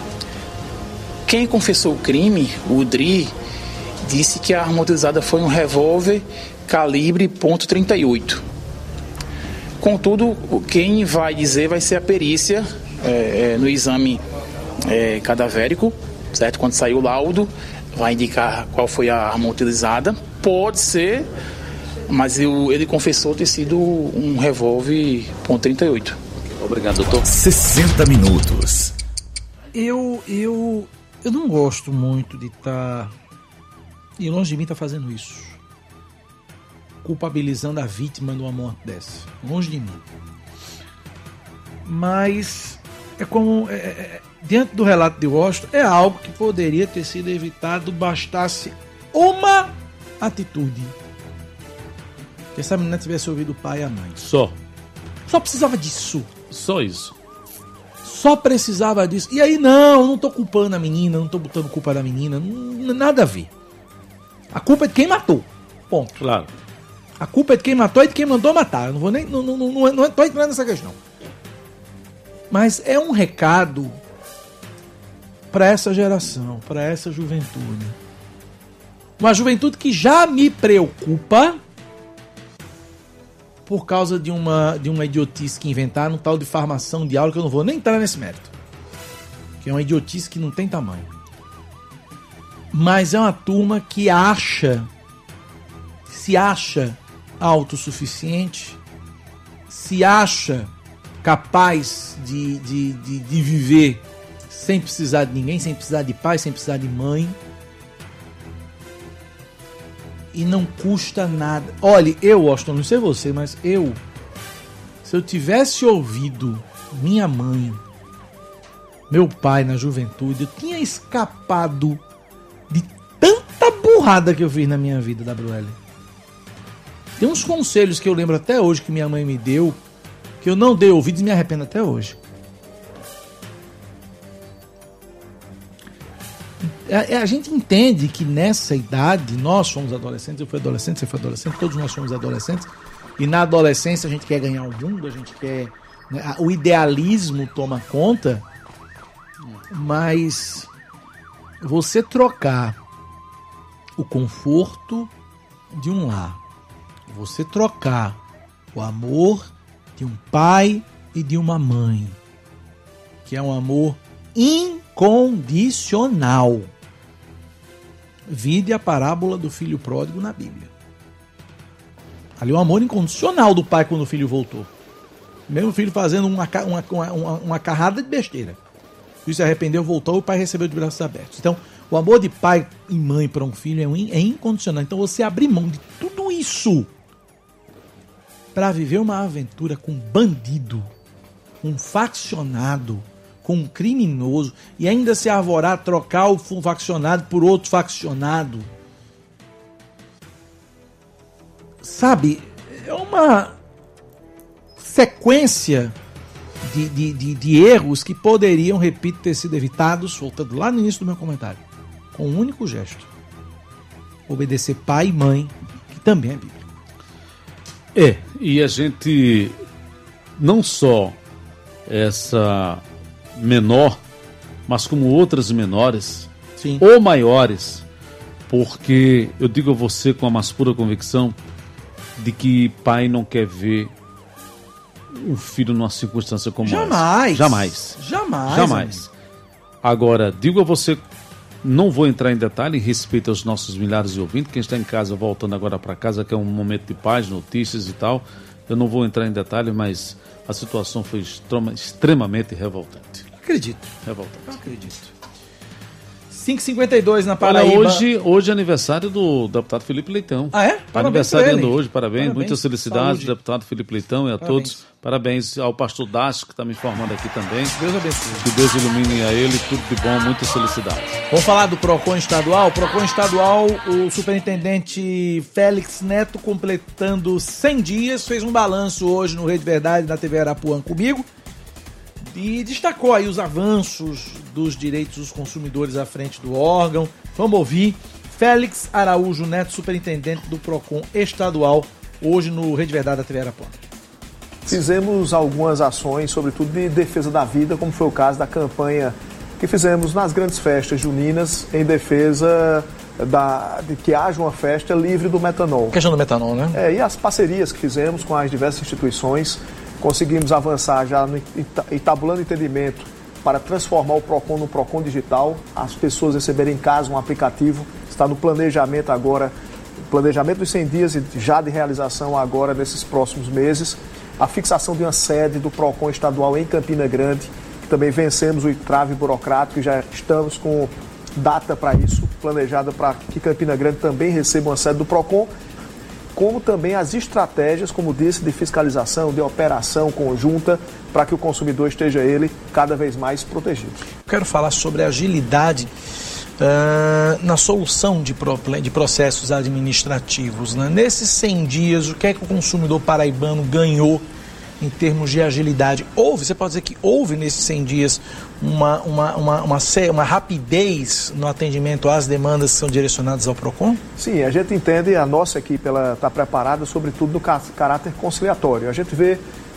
Quem confessou o crime, o Dri, disse que a arma utilizada foi um revólver calibre ponto trinta e oito. Contudo, quem vai dizer vai ser a perícia é, é, no exame é, cadavérico, certo? Quando sair o laudo, vai indicar qual foi a arma utilizada. Pode ser, mas eu, ele confessou ter sido um revólver ponto trinta e oito. Obrigado, doutor. sessenta minutos. Eu, eu, eu não gosto muito de estar... Tá, e longe de mim estar tá fazendo isso. Culpabilizando a vítima de uma morte dessa. Longe de mim. Mas é como... É, é, diante do relato de Washington, é algo que poderia ter sido evitado, bastasse uma atitude. Que essa menina tivesse ouvido o pai e a mãe. Só. Só precisava disso. Só isso. Só precisava disso. E aí, não, não tô culpando a menina, não tô botando culpa da menina, não, nada a ver. A culpa é de quem matou. Ponto. Claro. A culpa é de quem matou e de quem mandou matar. Eu não vou nem. Não, não, não, não, não tô entrando nessa questão. Mas é um recado para essa geração, para essa juventude. Uma juventude que já me preocupa por causa de uma, de uma idiotice que inventaram, um tal de farmação de aula, que eu não vou nem entrar nesse mérito. Que é uma idiotice que não tem tamanho. Mas é uma turma que acha, se acha autossuficiente, se acha capaz de, de, de, de viver sem precisar de ninguém, sem precisar de pai, sem precisar de mãe. E não custa nada. Olha, eu, Washington, não sei você, mas eu, se eu tivesse ouvido minha mãe, meu pai na juventude, eu tinha escapado de tanta burrada que eu fiz na minha vida, W L. Tem uns conselhos que eu lembro até hoje que minha mãe me deu, que eu não dei ouvidos e me arrependo até hoje. A, a gente entende que nessa idade, nós somos adolescentes, eu fui adolescente, você foi adolescente, todos nós somos adolescentes, e na adolescência a gente quer ganhar o mundo, a gente quer... Né, o idealismo toma conta, mas você trocar o conforto de um lar, você trocar o amor de um pai e de uma mãe, que é um amor incondicional. Vide a parábola do filho pródigo na Bíblia. Ali é o amor incondicional do pai quando o filho voltou. Mesmo o filho fazendo uma, uma, uma, uma carrada de besteira. O filho se arrependeu, voltou, o pai recebeu de braços abertos. Então, o amor de pai e mãe para um filho é, um, é incondicional. Então, você abrir mão de tudo isso para viver uma aventura com um bandido, um faccionado, com um criminoso, e ainda se arvorar a trocar o faccionado por outro faccionado. Sabe, é uma sequência de, de, de, de erros que poderiam, repito, ter sido evitados, voltando lá no início do meu comentário, com um único gesto: obedecer pai e mãe, que também é bíblico. É, e a gente, não só essa menor, mas como outras menores, sim, ou maiores, porque eu digo a você com a mais pura convicção de que pai não quer ver um filho numa circunstância como jamais, essa. Jamais. Jamais. Jamais. Agora, digo a você, não vou entrar em detalhe em respeito aos nossos milhares de ouvintes, quem está em casa, voltando agora para casa, que é um momento de paz, notícias e tal, eu não vou entrar em detalhe, mas a situação foi extrema, extremamente revoltante. Acredito. Revoltante. Eu acredito. cinco e cinquenta e dois na Paraíba. Olha, hoje, hoje é aniversário do deputado Felipe Leitão. Ah, é? Aniversariando hoje, parabéns. parabéns. Muitas felicidades, saúde. Deputado Felipe Leitão, e a Parabéns. todos. Parabéns ao pastor Dácio, que está me informando aqui também. Deus abençoe. Que Deus ilumine a ele, tudo de bom, muitas felicidades. Vamos falar do PROCON estadual. PROCON estadual, o superintendente Félix Neto, completando cem dias, fez um balanço hoje no Rede Verdade, na T V Arapuã comigo, e destacou aí os avanços dos direitos dos consumidores à frente do órgão. Vamos ouvir Félix Araújo Neto, superintendente do PROCON estadual, hoje no Rede Verdade da T V Arapuã. Fizemos algumas ações, sobretudo de defesa da vida, como foi o caso da campanha que fizemos nas grandes festas juninas em defesa da, de que haja uma festa livre do metanol. A questão do metanol, né? É, e as parcerias que fizemos com as diversas instituições, conseguimos avançar já no, entabulando entendimento para transformar o PROCON no PROCON digital, as pessoas receberem em casa um aplicativo, está no planejamento agora, planejamento dos cem dias e já de realização agora nesses próximos meses, a fixação de uma sede do PROCON estadual em Campina Grande, que também vencemos o entrave burocrático e já estamos com data para isso, planejada para que Campina Grande também receba uma sede do PROCON, como também as estratégias, como disse, de fiscalização, de operação conjunta, para que o consumidor esteja ele cada vez mais protegido. Quero falar sobre agilidade uh, na solução de, pro, de processos administrativos, né? Nesses cem dias, o que é que o consumidor paraibano ganhou em termos de agilidade? Houve, você pode dizer que houve nesses cem dias uma, uma, uma, uma, uma rapidez no atendimento às demandas que são direcionadas ao PROCON? Sim, a gente entende, a nossa equipe está preparada, sobretudo no caráter conciliatório. A gente vê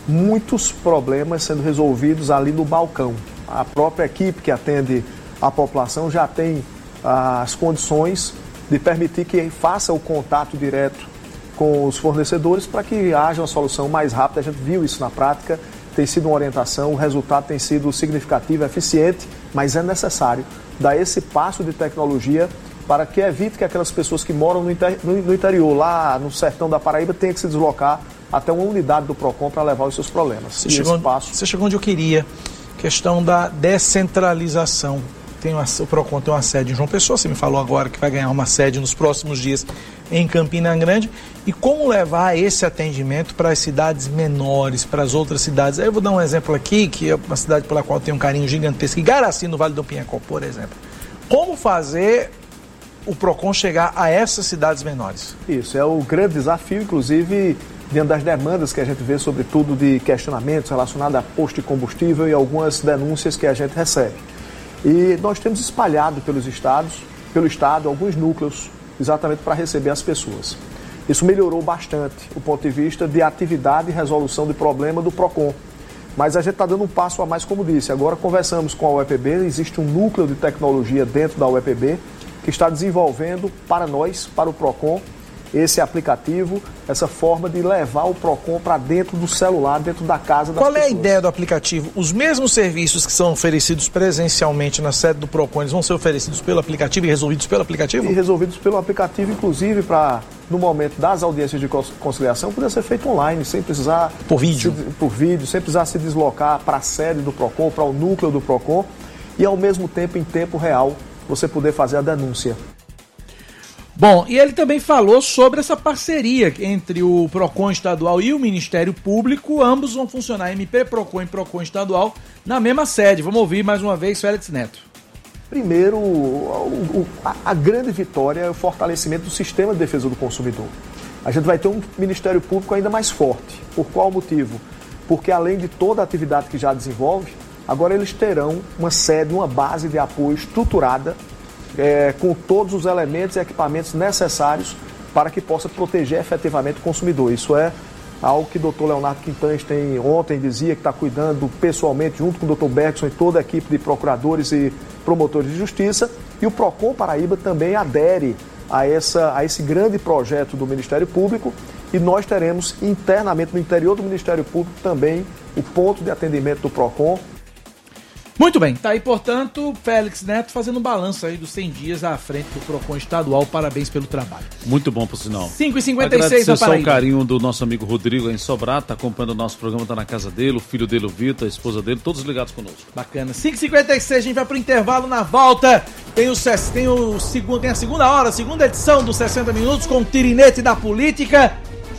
muitos problemas sendo resolvidos ali no balcão. A própria equipe que atende a população já tem ah, as condições de permitir que faça o contato direto com os fornecedores para que haja uma solução mais rápida. A gente viu isso na prática, tem sido uma orientação, o resultado tem sido significativo, eficiente, mas é necessário dar esse passo de tecnologia para que evite que aquelas pessoas que moram no, inter, no, no interior, lá no sertão da Paraíba, tenham que se deslocar até uma unidade do PROCON para levar os seus problemas. Você chegou, passo... você chegou onde eu queria, questão da descentralização. Tem uma, o PROCON tem uma sede em João Pessoa, você me falou agora que vai ganhar uma sede nos próximos dias em Campina Grande. E como levar esse atendimento para as cidades menores, para as outras cidades? Aí eu vou dar um exemplo aqui, que é uma cidade pela qual eu tenho um carinho gigantesco, Igaraci, no Vale do Pinhacó, por exemplo. Como fazer o PROCON chegar a essas cidades menores? Isso, é o grande desafio, inclusive, diante das demandas que a gente vê, sobretudo de questionamentos relacionados a posto de combustível e algumas denúncias que a gente recebe. E nós temos espalhado pelos estados, pelo estado, alguns núcleos, exatamente para receber as pessoas. Isso melhorou bastante o ponto de vista de atividade e resolução de problema do PROCON. Mas a gente está dando um passo a mais, como disse. Agora conversamos com a U E P B, existe um núcleo de tecnologia dentro da U E P B que está desenvolvendo para nós, para o PROCON, esse aplicativo, essa forma de levar o PROCON para dentro do celular, dentro da casa das Qual pessoas. é a ideia do aplicativo? Os mesmos serviços que são oferecidos presencialmente na sede do PROCON, eles vão ser oferecidos pelo aplicativo e resolvidos pelo aplicativo? E resolvidos pelo aplicativo, inclusive para, no momento das audiências de conciliação, poder ser feito online, sem precisar... Por vídeo? Se, por vídeo, sem precisar se deslocar para a sede do PROCON, para o núcleo do PROCON, e ao mesmo tempo, em tempo real, você poder fazer a denúncia. Bom, e ele também falou sobre essa parceria entre o PROCON estadual e o Ministério Público. Ambos vão funcionar, M P PROCON e PROCON estadual, na mesma sede. Vamos ouvir mais uma vez Félix Neto. Primeiro, o, o, a, a grande vitória é o fortalecimento do sistema de defesa do consumidor. A gente vai ter um Ministério Público ainda mais forte. Por qual motivo? Porque além de toda a atividade que já desenvolve, agora eles terão uma sede, uma base de apoio estruturada, É, com todos os elementos e equipamentos necessários para que possa proteger efetivamente o consumidor. Isso é algo que o doutor Leonardo Quintães tem, ontem dizia que está cuidando pessoalmente, junto com o doutor Bergson e toda a equipe de procuradores e promotores de justiça. E o PROCON Paraíba também adere a, essa, a esse grande projeto do Ministério Público, e nós teremos internamente no interior do Ministério Público também o ponto de atendimento do PROCON. Muito bem, tá aí, portanto, Félix Neto fazendo um balanço aí dos cem dias à frente do PROCON estadual. Parabéns pelo trabalho. Muito bom, por sinal. cinco e cinquenta e seis na Paraíba. Agradecer só o carinho do nosso amigo Rodrigo em Sobrado, tá acompanhando o nosso programa, tá na casa dele, o filho dele, o Vitor, a esposa dele, todos ligados conosco. Bacana. cinco e cinquenta e seis, a gente vai pro intervalo. Na volta tem, o, tem, o, tem a segunda hora, a segunda edição dos sessenta Minutos com o Tirinete da Política.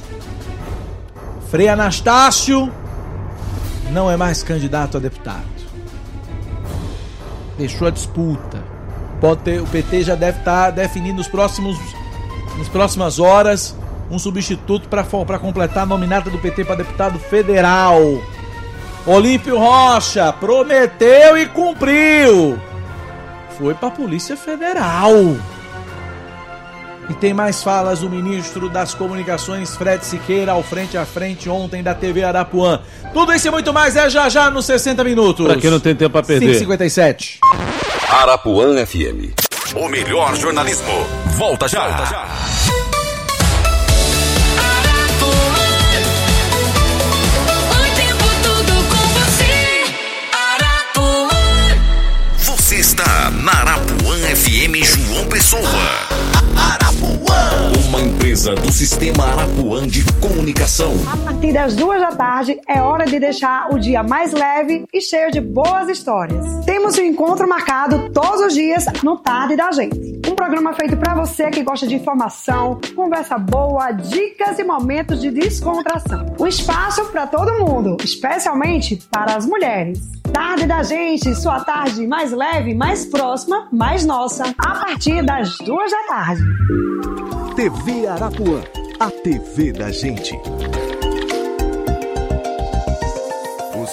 Frei Anastácio não é mais candidato a deputado. Deixou a disputa. Pode ter, o P T já deve estar definindo nos próximos, nas próximas horas um substituto para completar a nominata do P T para deputado federal. Olímpio Rocha prometeu e cumpriu. Foi para a Polícia Federal. E tem mais falas do ministro das Comunicações, Fred Siqueira, ao frente a frente ontem da T V Arapuã. Tudo isso e muito mais é já já nos sessenta Minutos. Pra quem não tem tempo a perder. cinco e cinquenta e sete. Arapuã F M. O melhor jornalismo. Volta já. Volta já. Você está na Arapuã F M João Pessoa. Arapuã, uma empresa do Sistema Arapuã de Comunicação. A partir das duas da tarde é hora de deixar o dia mais leve e cheio de boas histórias. Temos um encontro marcado todos os dias no Tarde da Gente. Um programa feito para você que gosta de informação, conversa boa, dicas e momentos de descontração. Um espaço para todo mundo, especialmente para as mulheres. Tarde da Gente, sua tarde mais leve, mais próxima, mais nossa, a partir das duas da tarde. T V Arapuã, a T V da gente.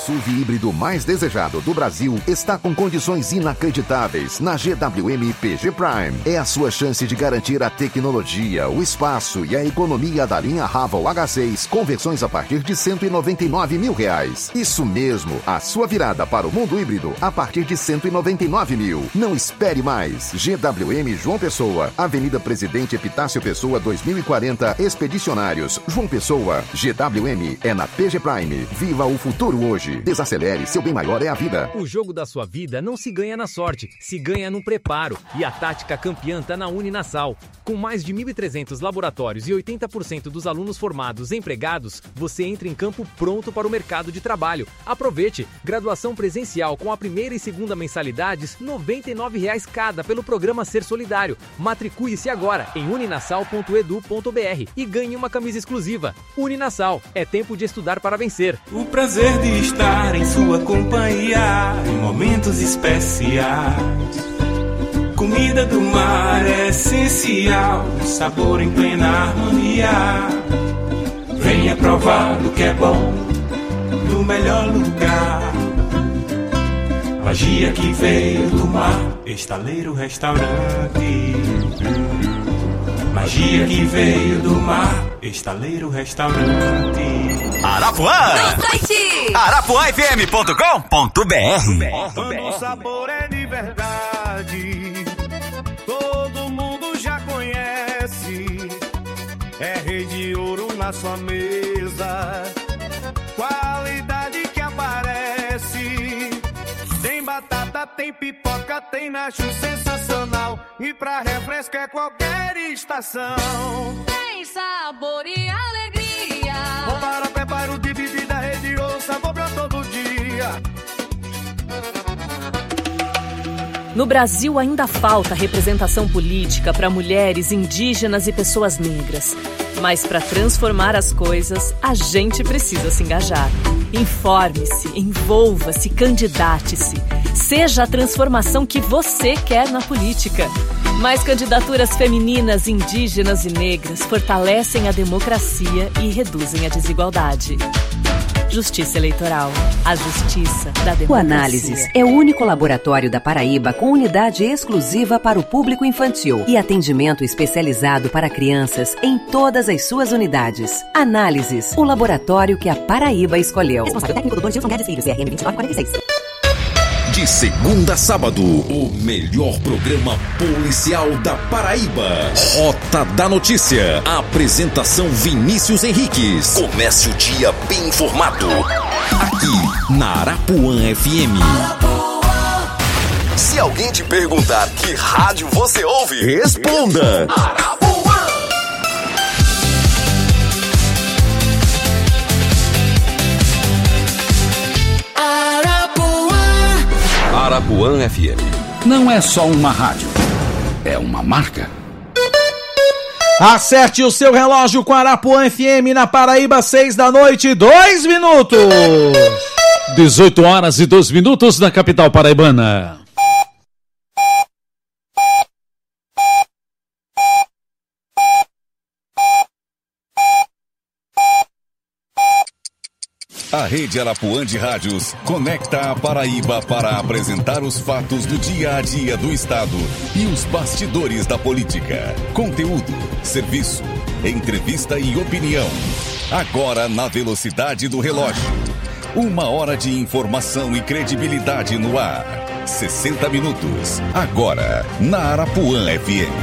S U V híbrido mais desejado do Brasil está com condições inacreditáveis na G W M P G Prime. É a sua chance de garantir a tecnologia, o espaço e a economia da linha Raval H seis com versões a partir de cento e noventa e nove mil reais. Isso mesmo, a sua virada para o mundo híbrido a partir de cento e noventa e nove mil. Não espere mais. G W M João Pessoa, Avenida Presidente Epitácio Pessoa dois mil e quarenta, Expedicionários, João Pessoa. G W M é na P G Prime. Viva o futuro hoje. Desacelere, seu bem maior é a vida. O jogo da sua vida não se ganha na sorte, se ganha no preparo. E a tática campeã tá na Uninasal. Com mais de mil e trezentos laboratórios e oitenta por cento dos alunos formados empregados, você entra em campo pronto para o mercado de trabalho. Aproveite! Graduação presencial com a primeira e segunda mensalidades, noventa e nove reais cada pelo programa Ser Solidário. Matricule-se agora em uninasal ponto edu ponto br e ganhe uma camisa exclusiva. Uninasal, é tempo de estudar para vencer. O prazer de estar em sua companhia em momentos especiais. Comida do mar é essencial, sabor em plena harmonia. Venha provar do que é bom, no melhor lugar. Magia que veio do mar, Estaleiro Restaurante. Magia que veio do mar, Estaleiro Restaurante. Arapuã! arapuã f m ponto com ponto b r. Quando o sabor é de verdade, todo mundo já conhece. É Rei de Ouro na sua mesa, qualidade que aparece. Tem batata, tem pipoca, tem nacho sensacional. E pra refresco é qualquer estação. Tem sabor e alegria. Vou para preparo de bebida Rei de Ouro, sabor pra todo dia. No Brasil ainda falta representação política para mulheres, indígenas e pessoas negras. Mas para transformar as coisas, a gente precisa se engajar. Informe-se, envolva-se, candidate-se. Seja a transformação que você quer na política. Mais candidaturas femininas, indígenas e negras fortalecem a democracia e reduzem a desigualdade. Justiça Eleitoral. A justiça da democracia. O Análises é o único laboratório da Paraíba com unidade exclusiva para o público infantil e atendimento especializado para crianças em todas as suas unidades. Análises, o laboratório que a Paraíba escolheu. Responsável técnico doutor Gilson Guedes Filho, C R M vinte e nove quarenta e seis. De segunda a sábado, o melhor programa policial da Paraíba. Rota da Notícia. Apresentação Vinícius Henriques. Comece o dia bem informado. Aqui, na Arapuã F M. Se alguém te perguntar que rádio você ouve, responda. Arapuã. Arapuã F M. Não é só uma rádio, é uma marca. Acerte o seu relógio com Arapuã F M na Paraíba, seis da noite, dois minutos. dezoito horas e dois minutos na capital paraibana. A Rede Arapuã de Rádios conecta a Paraíba para apresentar os fatos do dia a dia do Estado e os bastidores da política. Conteúdo, serviço, entrevista e opinião. Agora na velocidade do relógio. Uma hora de informação e credibilidade no ar. sessenta minutos. Agora na Arapuã F M.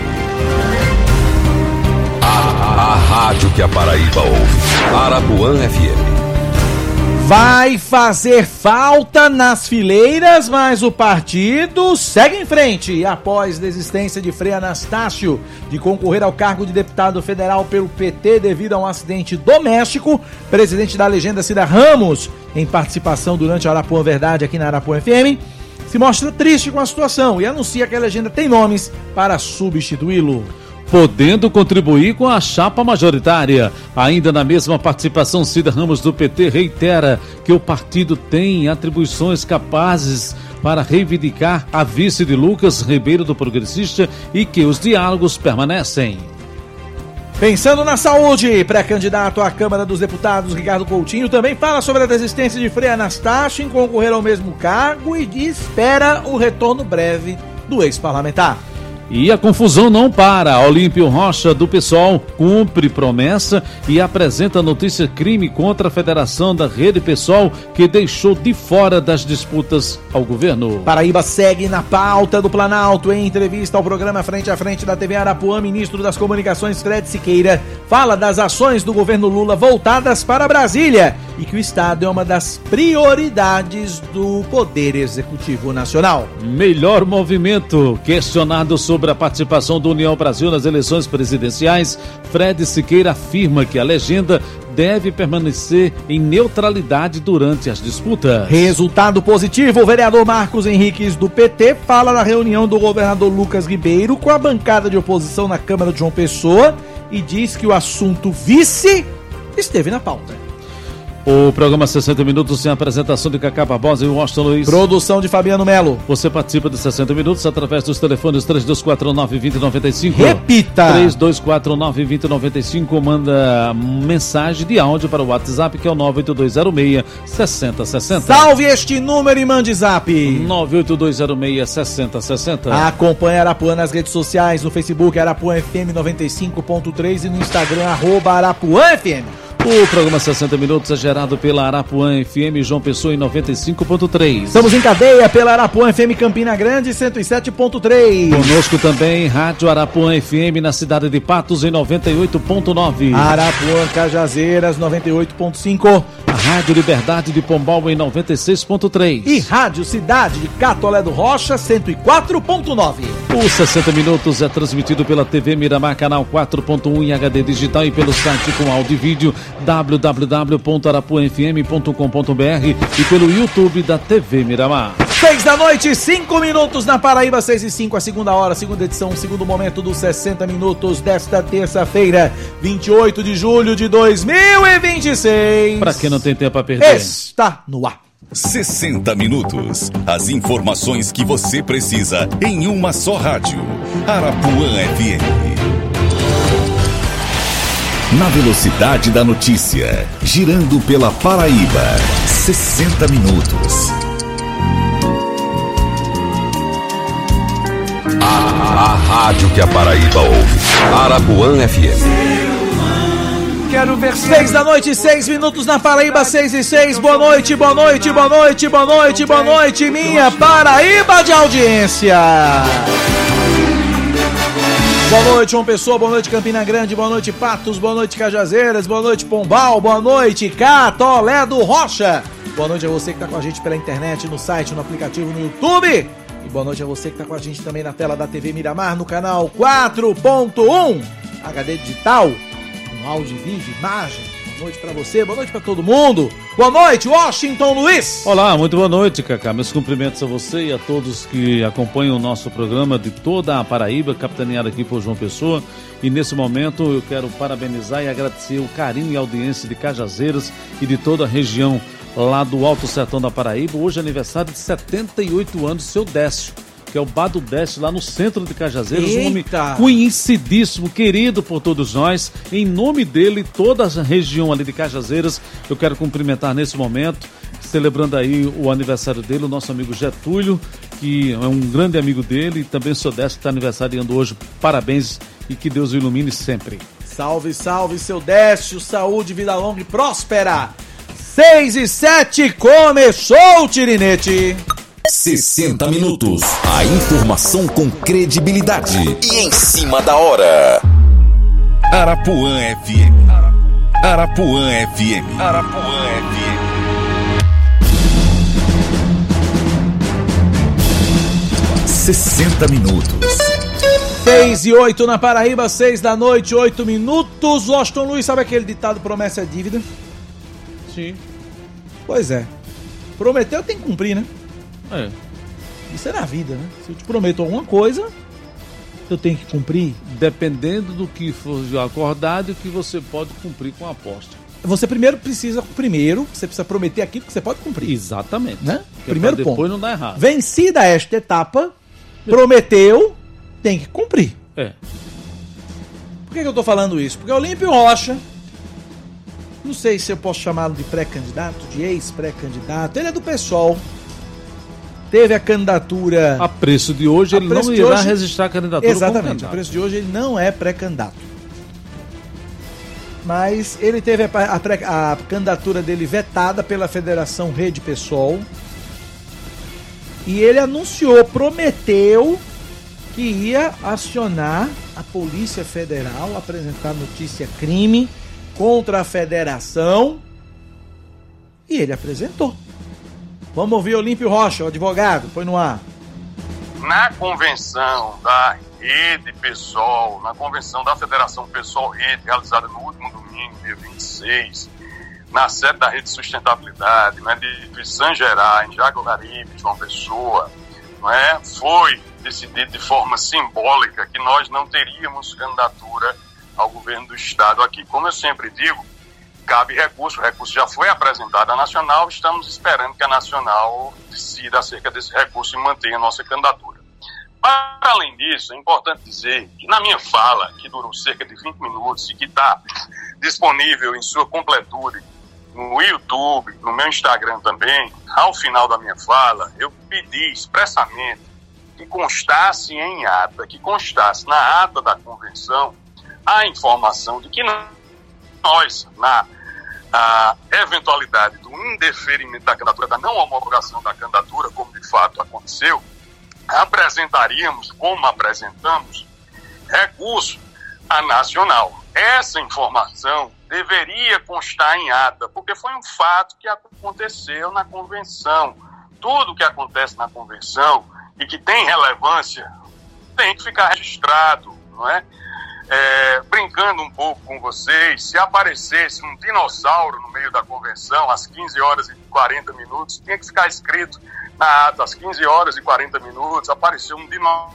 A, a rádio que a Paraíba ouve. Arapuã F M. Vai fazer falta nas fileiras, mas o partido segue em frente. E após desistência de Frei Anastácio de concorrer ao cargo de deputado federal pelo P T devido a um acidente doméstico, presidente da legenda Cida Ramos, em participação durante a Arapuã Verdade aqui na Arapuã F M, se mostra triste com a situação e anuncia que a legenda tem nomes para substituí-lo. Podendo contribuir com a chapa majoritária. Ainda na mesma participação, Cida Ramos do P T reitera que o partido tem atribuições capazes para reivindicar a vice de Lucas Ribeiro do Progressista e que os diálogos permanecem. Pensando na saúde, pré-candidato à Câmara dos Deputados, Ricardo Coutinho, também fala sobre a desistência de Frei Anastácio em concorrer ao mesmo cargo e espera o retorno breve do ex-parlamentar. E a confusão não para. Olímpio Rocha, do PSOL, cumpre promessa e apresenta notícia crime contra a Federação da Rede PSOL, que deixou de fora das disputas ao governo. Paraíba segue na pauta do Planalto. Em entrevista ao programa Frente a Frente da T V Arapuã, ministro das Comunicações, Fred Siqueira, fala das ações do governo Lula voltadas para Brasília e que o Estado é uma das prioridades do Poder Executivo Nacional. Melhor movimento. Questionado sobre a participação do União Brasil nas eleições presidenciais, Fred Siqueira afirma que a legenda deve permanecer em neutralidade durante as disputas. Resultado positivo. O vereador Marcos Henriques, do P T, fala na reunião do governador Lucas Ribeiro com a bancada de oposição na Câmara de João Pessoa e diz que o assunto vice esteve na pauta. O programa sessenta Minutos tem a apresentação de Cacá Barbosa e Washington Luiz. Produção de Fabiano Melo. Você participa de sessenta Minutos através dos telefones três dois quatro nove, dois zero nove cinco. Repita! três dois quatro nove, dois zero nove cinco. Manda mensagem de áudio para o WhatsApp, que é o nove oito dois zero seis, seis zero seis zero. Salve este número e mande zap. nove oito dois zero seis, seis zero seis zero. Acompanhe Arapuã nas redes sociais, no Facebook Arapuã F M noventa e cinco ponto três e no Instagram arroba Arapuã F M. O programa sessenta Minutos é gerado pela Arapuã F M João Pessoa em noventa e cinco ponto três. Estamos em cadeia pela Arapuã F M Campina Grande cento e sete ponto três. Conosco também Rádio Arapuã F M na cidade de Patos em noventa e oito ponto nove. Arapuã Cajazeiras noventa e oito ponto cinco. A Rádio Liberdade de Pombal em noventa e seis ponto três. E Rádio Cidade de Catolé do Rocha cento e quatro ponto nove. O sessenta Minutos é transmitido pela T V Miramar canal quatro ponto um em H D digital e pelo site com áudio e vídeo w w w ponto arapuã f m ponto com ponto b r e pelo YouTube da T V Miramar. Seis da noite, cinco minutos na Paraíba, seis e cinco, a segunda hora, segunda edição, segundo momento dos sessenta Minutos desta terça-feira, vinte e oito de julho de dois mil e vinte e seis. Para quem não tem tempo a perder, está no ar. sessenta Minutos. As informações que você precisa em uma só rádio. Arapuã F M. Na velocidade da notícia, girando pela Paraíba. sessenta Minutos. A, a rádio que a Paraíba ouve. Arapuã F M. Quero ver seis da noite, seis minutos na Paraíba, seis e seis. Boa noite, boa noite, boa noite, boa noite, boa noite, minha Paraíba de audiência. Boa noite, João Pessoa, boa noite, Campina Grande, boa noite, Patos, boa noite, Cajazeiras, boa noite, Pombal, boa noite, Catolé do Rocha. Boa noite a você que está com a gente pela internet, no site, no aplicativo, no YouTube. E boa noite a você que está com a gente também na tela da T V Miramar, no canal quatro ponto um, H D digital, com áudio, vídeo, imagem. Boa noite pra você, boa noite pra todo mundo. Boa noite, Washington Luiz. Olá, muito boa noite, Cacá. Meus cumprimentos a você e a todos que acompanham o nosso programa de toda a Paraíba, capitaneado aqui por João Pessoa. E nesse momento eu quero parabenizar e agradecer o carinho e audiência de Cajazeiras e de toda a região lá do Alto Sertão da Paraíba. Hoje é aniversário de setenta e oito anos do seu Décio, que é o Bado Décio, lá no centro de Cajazeiras. Um homem conhecidíssimo, querido por todos nós. Em nome dele, toda a região ali de Cajazeiras, eu quero cumprimentar nesse momento, celebrando aí o aniversário dele, o nosso amigo Getúlio, que é um grande amigo dele, e também o seu Décio, que está aniversariando hoje. Parabéns e que Deus o ilumine sempre. Salve, salve, seu Décio, saúde, vida longa e próspera. seis e sete, começou o Tirinete. sessenta Minutos. A informação com credibilidade e em cima da hora. Arapuã F M. Arapuã F M. Arapuã F M. sessenta Minutos. seis e oito na Paraíba, seis da noite, oito minutos. Washington Luiz, sabe aquele ditado promessa é dívida? Sim. Pois é. Prometeu tem que cumprir, né? É. Isso é na vida, né? Se eu te prometo alguma coisa, eu tenho que cumprir. Dependendo do que for acordado e que você pode cumprir com a aposta. Você primeiro precisa, primeiro, você precisa prometer aquilo que você pode cumprir. Exatamente. Né? Primeiro ponto. Depois não dá errado. Vencida esta etapa, prometeu, tem que cumprir. É. que, que eu tô falando isso? Porque Olímpio Rocha, não sei se eu posso chamá-lo de pré-candidato, de ex-pré-candidato, ele é do PSOL. Teve a candidatura... A preço de hoje, ele não irá hoje, registrar a candidatura. Exatamente, a preço de hoje ele não é pré-candidato. Mas ele teve a, a, pré, a candidatura dele vetada pela Federação Rede PSOL. E ele anunciou, prometeu que ia acionar a Polícia Federal, apresentar notícia crime contra a federação. E ele apresentou. Vamos ouvir Olímpio Rocha, o advogado, põe no ar. Na convenção da Rede PSOL, na convenção da Federação PSOL Rede, realizada no último domingo, dia vinte e seis, na sede da Rede Sustentabilidade, né, de, de San Gerais, em Jaguaribe, João Pessoa, não é, foi decidido de forma simbólica que nós não teríamos candidatura ao governo do Estado aqui. Como eu sempre digo, cabe recurso, o recurso já foi apresentado à Nacional, estamos esperando que a Nacional decida acerca desse recurso e mantenha a nossa candidatura. Para além disso, é importante dizer que na minha fala, que durou cerca de vinte minutos e que está disponível em sua completude no YouTube, no meu Instagram também, ao final da minha fala, eu pedi expressamente que constasse em ata, que constasse na ata da convenção a informação de que nós, na a eventualidade do indeferimento da candidatura, da não homologação da candidatura, como de fato aconteceu, apresentaríamos, como apresentamos, recurso à Nacional. Essa informação deveria constar em ata, porque foi um fato que aconteceu na convenção. Tudo que acontece na convenção e que tem relevância tem que ficar registrado, não é? É, brincando um pouco com vocês, se aparecesse um dinossauro no meio da convenção às quinze horas e quarenta minutos, tinha que ficar escrito na ata, às quinze horas e quarenta minutos, apareceu um dinossauro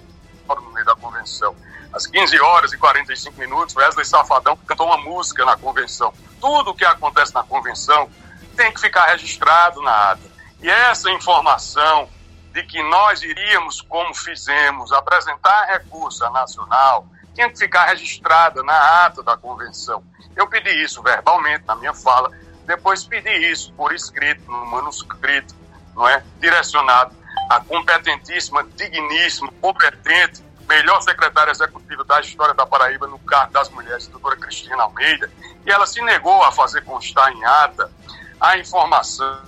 no meio da convenção. Às quinze horas e quarenta e cinco minutos, Wesley Safadão cantou uma música na convenção. Tudo o que acontece na convenção tem que ficar registrado na ata. E essa informação de que nós iríamos, como fizemos, apresentar recurso à Nacional, tinha que ficar registrada na ata da convenção. Eu pedi isso verbalmente na minha fala, depois pedi isso por escrito, no manuscrito, não é? Direcionado à competentíssima, digníssima, competente, melhor secretária executiva da história da Paraíba no cargo das mulheres, doutora Cristina Almeida, e ela se negou a fazer constar em ata a informação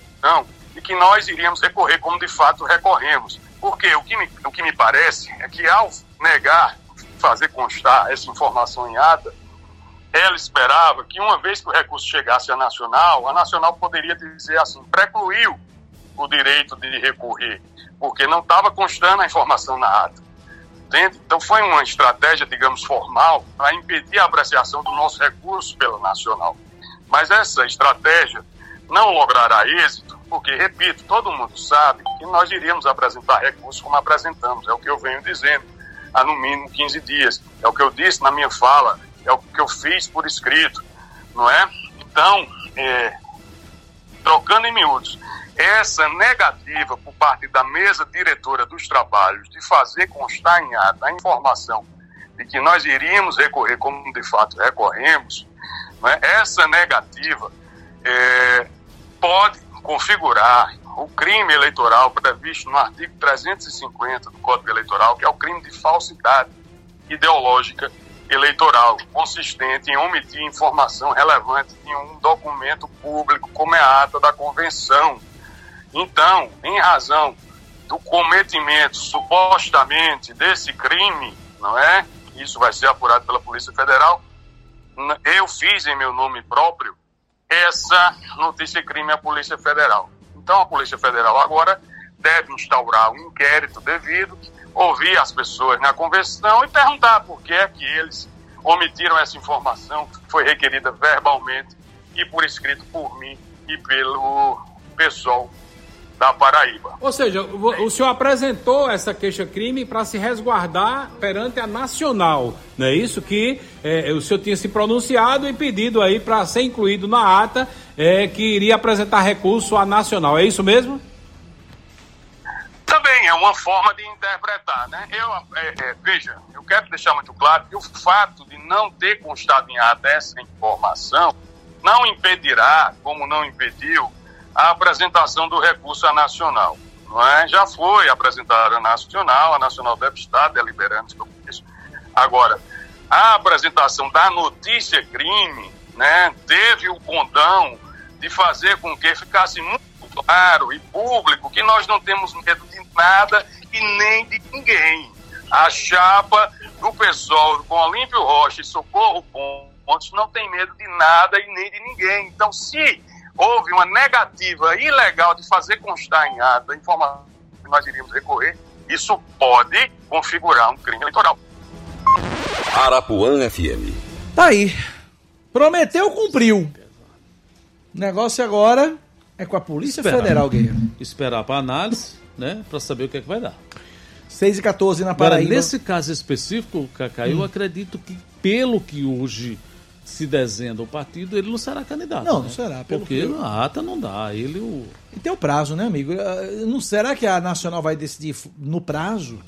de que nós iríamos recorrer, como de fato recorremos. Porque o que me, o que me parece é que ao negar fazer constar essa informação em ata, ela esperava que uma vez que o recurso chegasse à Nacional, a Nacional poderia dizer assim, precluiu o direito de recorrer, porque não estava constando a informação na ata. Entende? Então foi uma estratégia, digamos, formal para impedir a apreciação do nosso recurso pela Nacional. Mas essa estratégia não logrará êxito, porque, repito, todo mundo sabe que nós iríamos apresentar recurso como apresentamos, é o que eu venho dizendo há no mínimo quinze dias. É o que eu disse na minha fala, é o que eu fiz por escrito, não é? Então, é, trocando em miúdos, essa negativa por parte da mesa diretora dos trabalhos de fazer constar em ata a informação de que nós iríamos recorrer como de fato recorremos, não é? Essa negativa é, pode configurar o crime eleitoral previsto no artigo trezentos e cinquenta do Código Eleitoral, que é o crime de falsidade ideológica eleitoral, consistente em omitir informação relevante em um documento público, como é a ata da convenção. Então, em razão do cometimento, supostamente, desse crime, não é? Isso vai ser apurado pela Polícia Federal. Eu fiz em meu nome próprio essa notícia crime à Polícia Federal. Então a Polícia Federal agora deve instaurar um inquérito devido, ouvir as pessoas na convenção e perguntar por que é que eles omitiram essa informação que foi requerida verbalmente e por escrito por mim e pelo pessoal da Paraíba. Ou seja, o senhor apresentou essa queixa-crime para se resguardar perante a Nacional, não é isso? Que é, o senhor tinha se pronunciado e pedido aí para ser incluído na ata é, que iria apresentar recurso à Nacional, é isso mesmo? Também é uma forma de interpretar, né? Eu, é, é, veja, eu quero deixar muito claro que o fato de não ter constado em ata essa informação não impedirá, como não impediu, a apresentação do recurso à Nacional. Não é? Já foi apresentada à Nacional, a Nacional deve estar deliberando sobre isso. Agora, a apresentação da notícia crime, né, teve o condão de fazer com que ficasse muito claro e público que nós não temos medo de nada e nem de ninguém. A chapa do pessoal com Olímpio Rocha e Socorro Pontes não tem medo de nada e nem de ninguém. Então, se houve uma negativa ilegal de fazer constar em ata a informação que nós iríamos recorrer, isso pode configurar um crime eleitoral. Arapuã F M. Tá aí. Prometeu, cumpriu. O negócio agora é com a Polícia Esperar. Federal, Guerreiro. Esperar para análise, né? Para saber o que é que vai dar. seis e quatorze na Paraíba. Agora, nesse caso específico, Cacá, hum. eu acredito que, pelo que hoje se desenha o partido, ele não será candidato. Não, né? não será. Pelo Porque que... a ata não dá. Ele o... E tem o prazo, né, amigo? Não, será que a Nacional vai decidir no prazo?